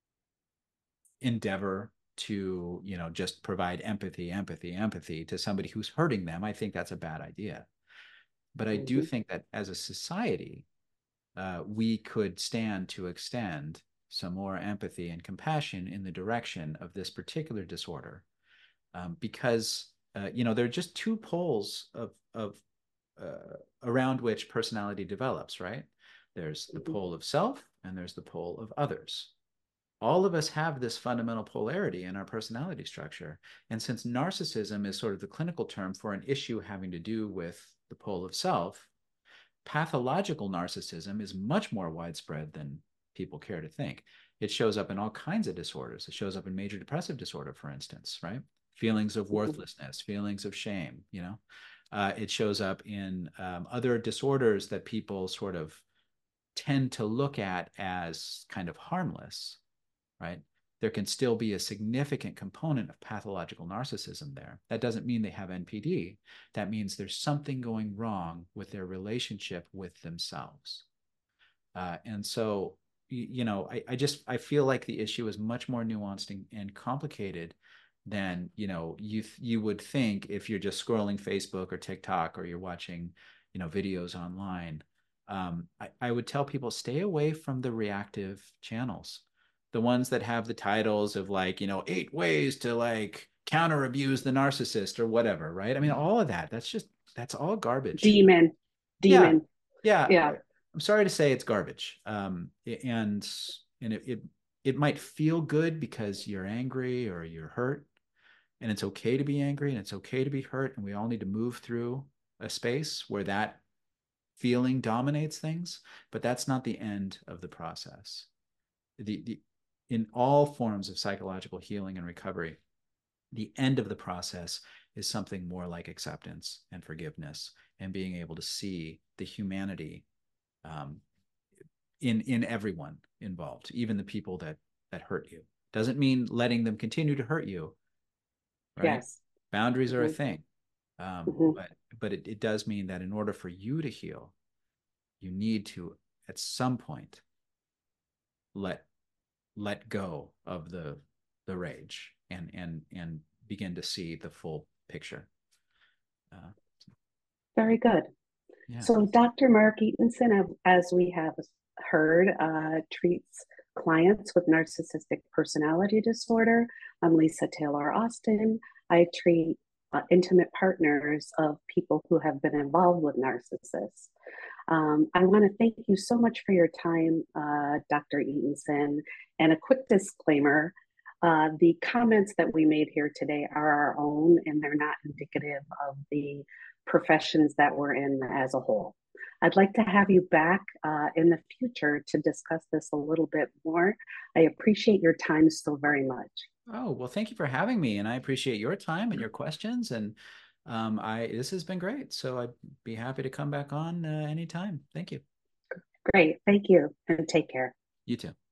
endeavor to, you know, just provide empathy, empathy, empathy to somebody who's hurting them. I think that's a bad idea. But I do Mm-hmm. think that as a society, uh, we could stand to extend some more empathy and compassion in the direction of this particular disorder, um, because uh, you know, there are just two poles of of uh, around which personality develops, right? There's the Mm-hmm. pole of self and there's the pole of others. All of us have this fundamental polarity in our personality structure. And since narcissism is sort of the clinical term for an issue having to do with the pole of self, pathological narcissism is much more widespread than people care to think. It shows up in all kinds of disorders. It shows up in major depressive disorder, for instance, right? Feelings of Mm-hmm. worthlessness, feelings of shame, you know. Uh, it shows up in um, other disorders that people sort of tend to look at as kind of harmless, right? there can still be a significant component of pathological narcissism there. That doesn't mean they have N P D. That means there's something going wrong with their relationship with themselves. Uh, and so, you know, I, I just, I feel like the issue is much more nuanced and, and complicated than, you know, you, you would think if you're just scrolling Facebook or TikTok, or you're watching, you know, videos online. Um, I, I would tell people, stay away from the reactive channels, the ones that have the titles of like, you know, eight ways to like counter abuse the narcissist or whatever, right? I mean, all of that, that's just, that's all garbage. Demon, Yeah. demon. Yeah. Yeah. I'm sorry to say it's garbage. Um, and, and it, it, it might feel good because you're angry or you're hurt, and it's okay to be angry and it's okay to be hurt. And we all need to move through a space where that feeling dominates things, but that's not the end of the process. The, the, in all forms of psychological healing and recovery, the end of the process is something more like acceptance and forgiveness and being able to see the humanity um, in, in everyone involved, even the people that, that hurt you. Doesn't mean letting them continue to hurt you, right? Yes. Boundaries are a Mm-hmm. thing. Um, Mm-hmm. but but it, it does mean that in order for you to heal, you need to, at some point, let let go of the the rage and and and begin to see the full picture. Uh, Very good. yeah. So Doctor Mark Eatonson, as we have heard, uh, treats clients with narcissistic personality disorder. I'm Lisa Taylor Austin. I treat uh, intimate partners of people who have been involved with narcissists. Um, I want to thank you so much for your time, uh, Doctor Eatonson. And a quick disclaimer, uh, the comments that we made here today are our own, and they're not indicative of the professions that we're in as a whole. I'd like to have you back uh, in the future to discuss this a little bit more. I appreciate your time so very much. Oh, well, thank you for having me, and I appreciate your time and your questions. And um, I this has been great. So I'd be happy to come back on uh, anytime. Thank you. Great. Thank you, and take care. You too.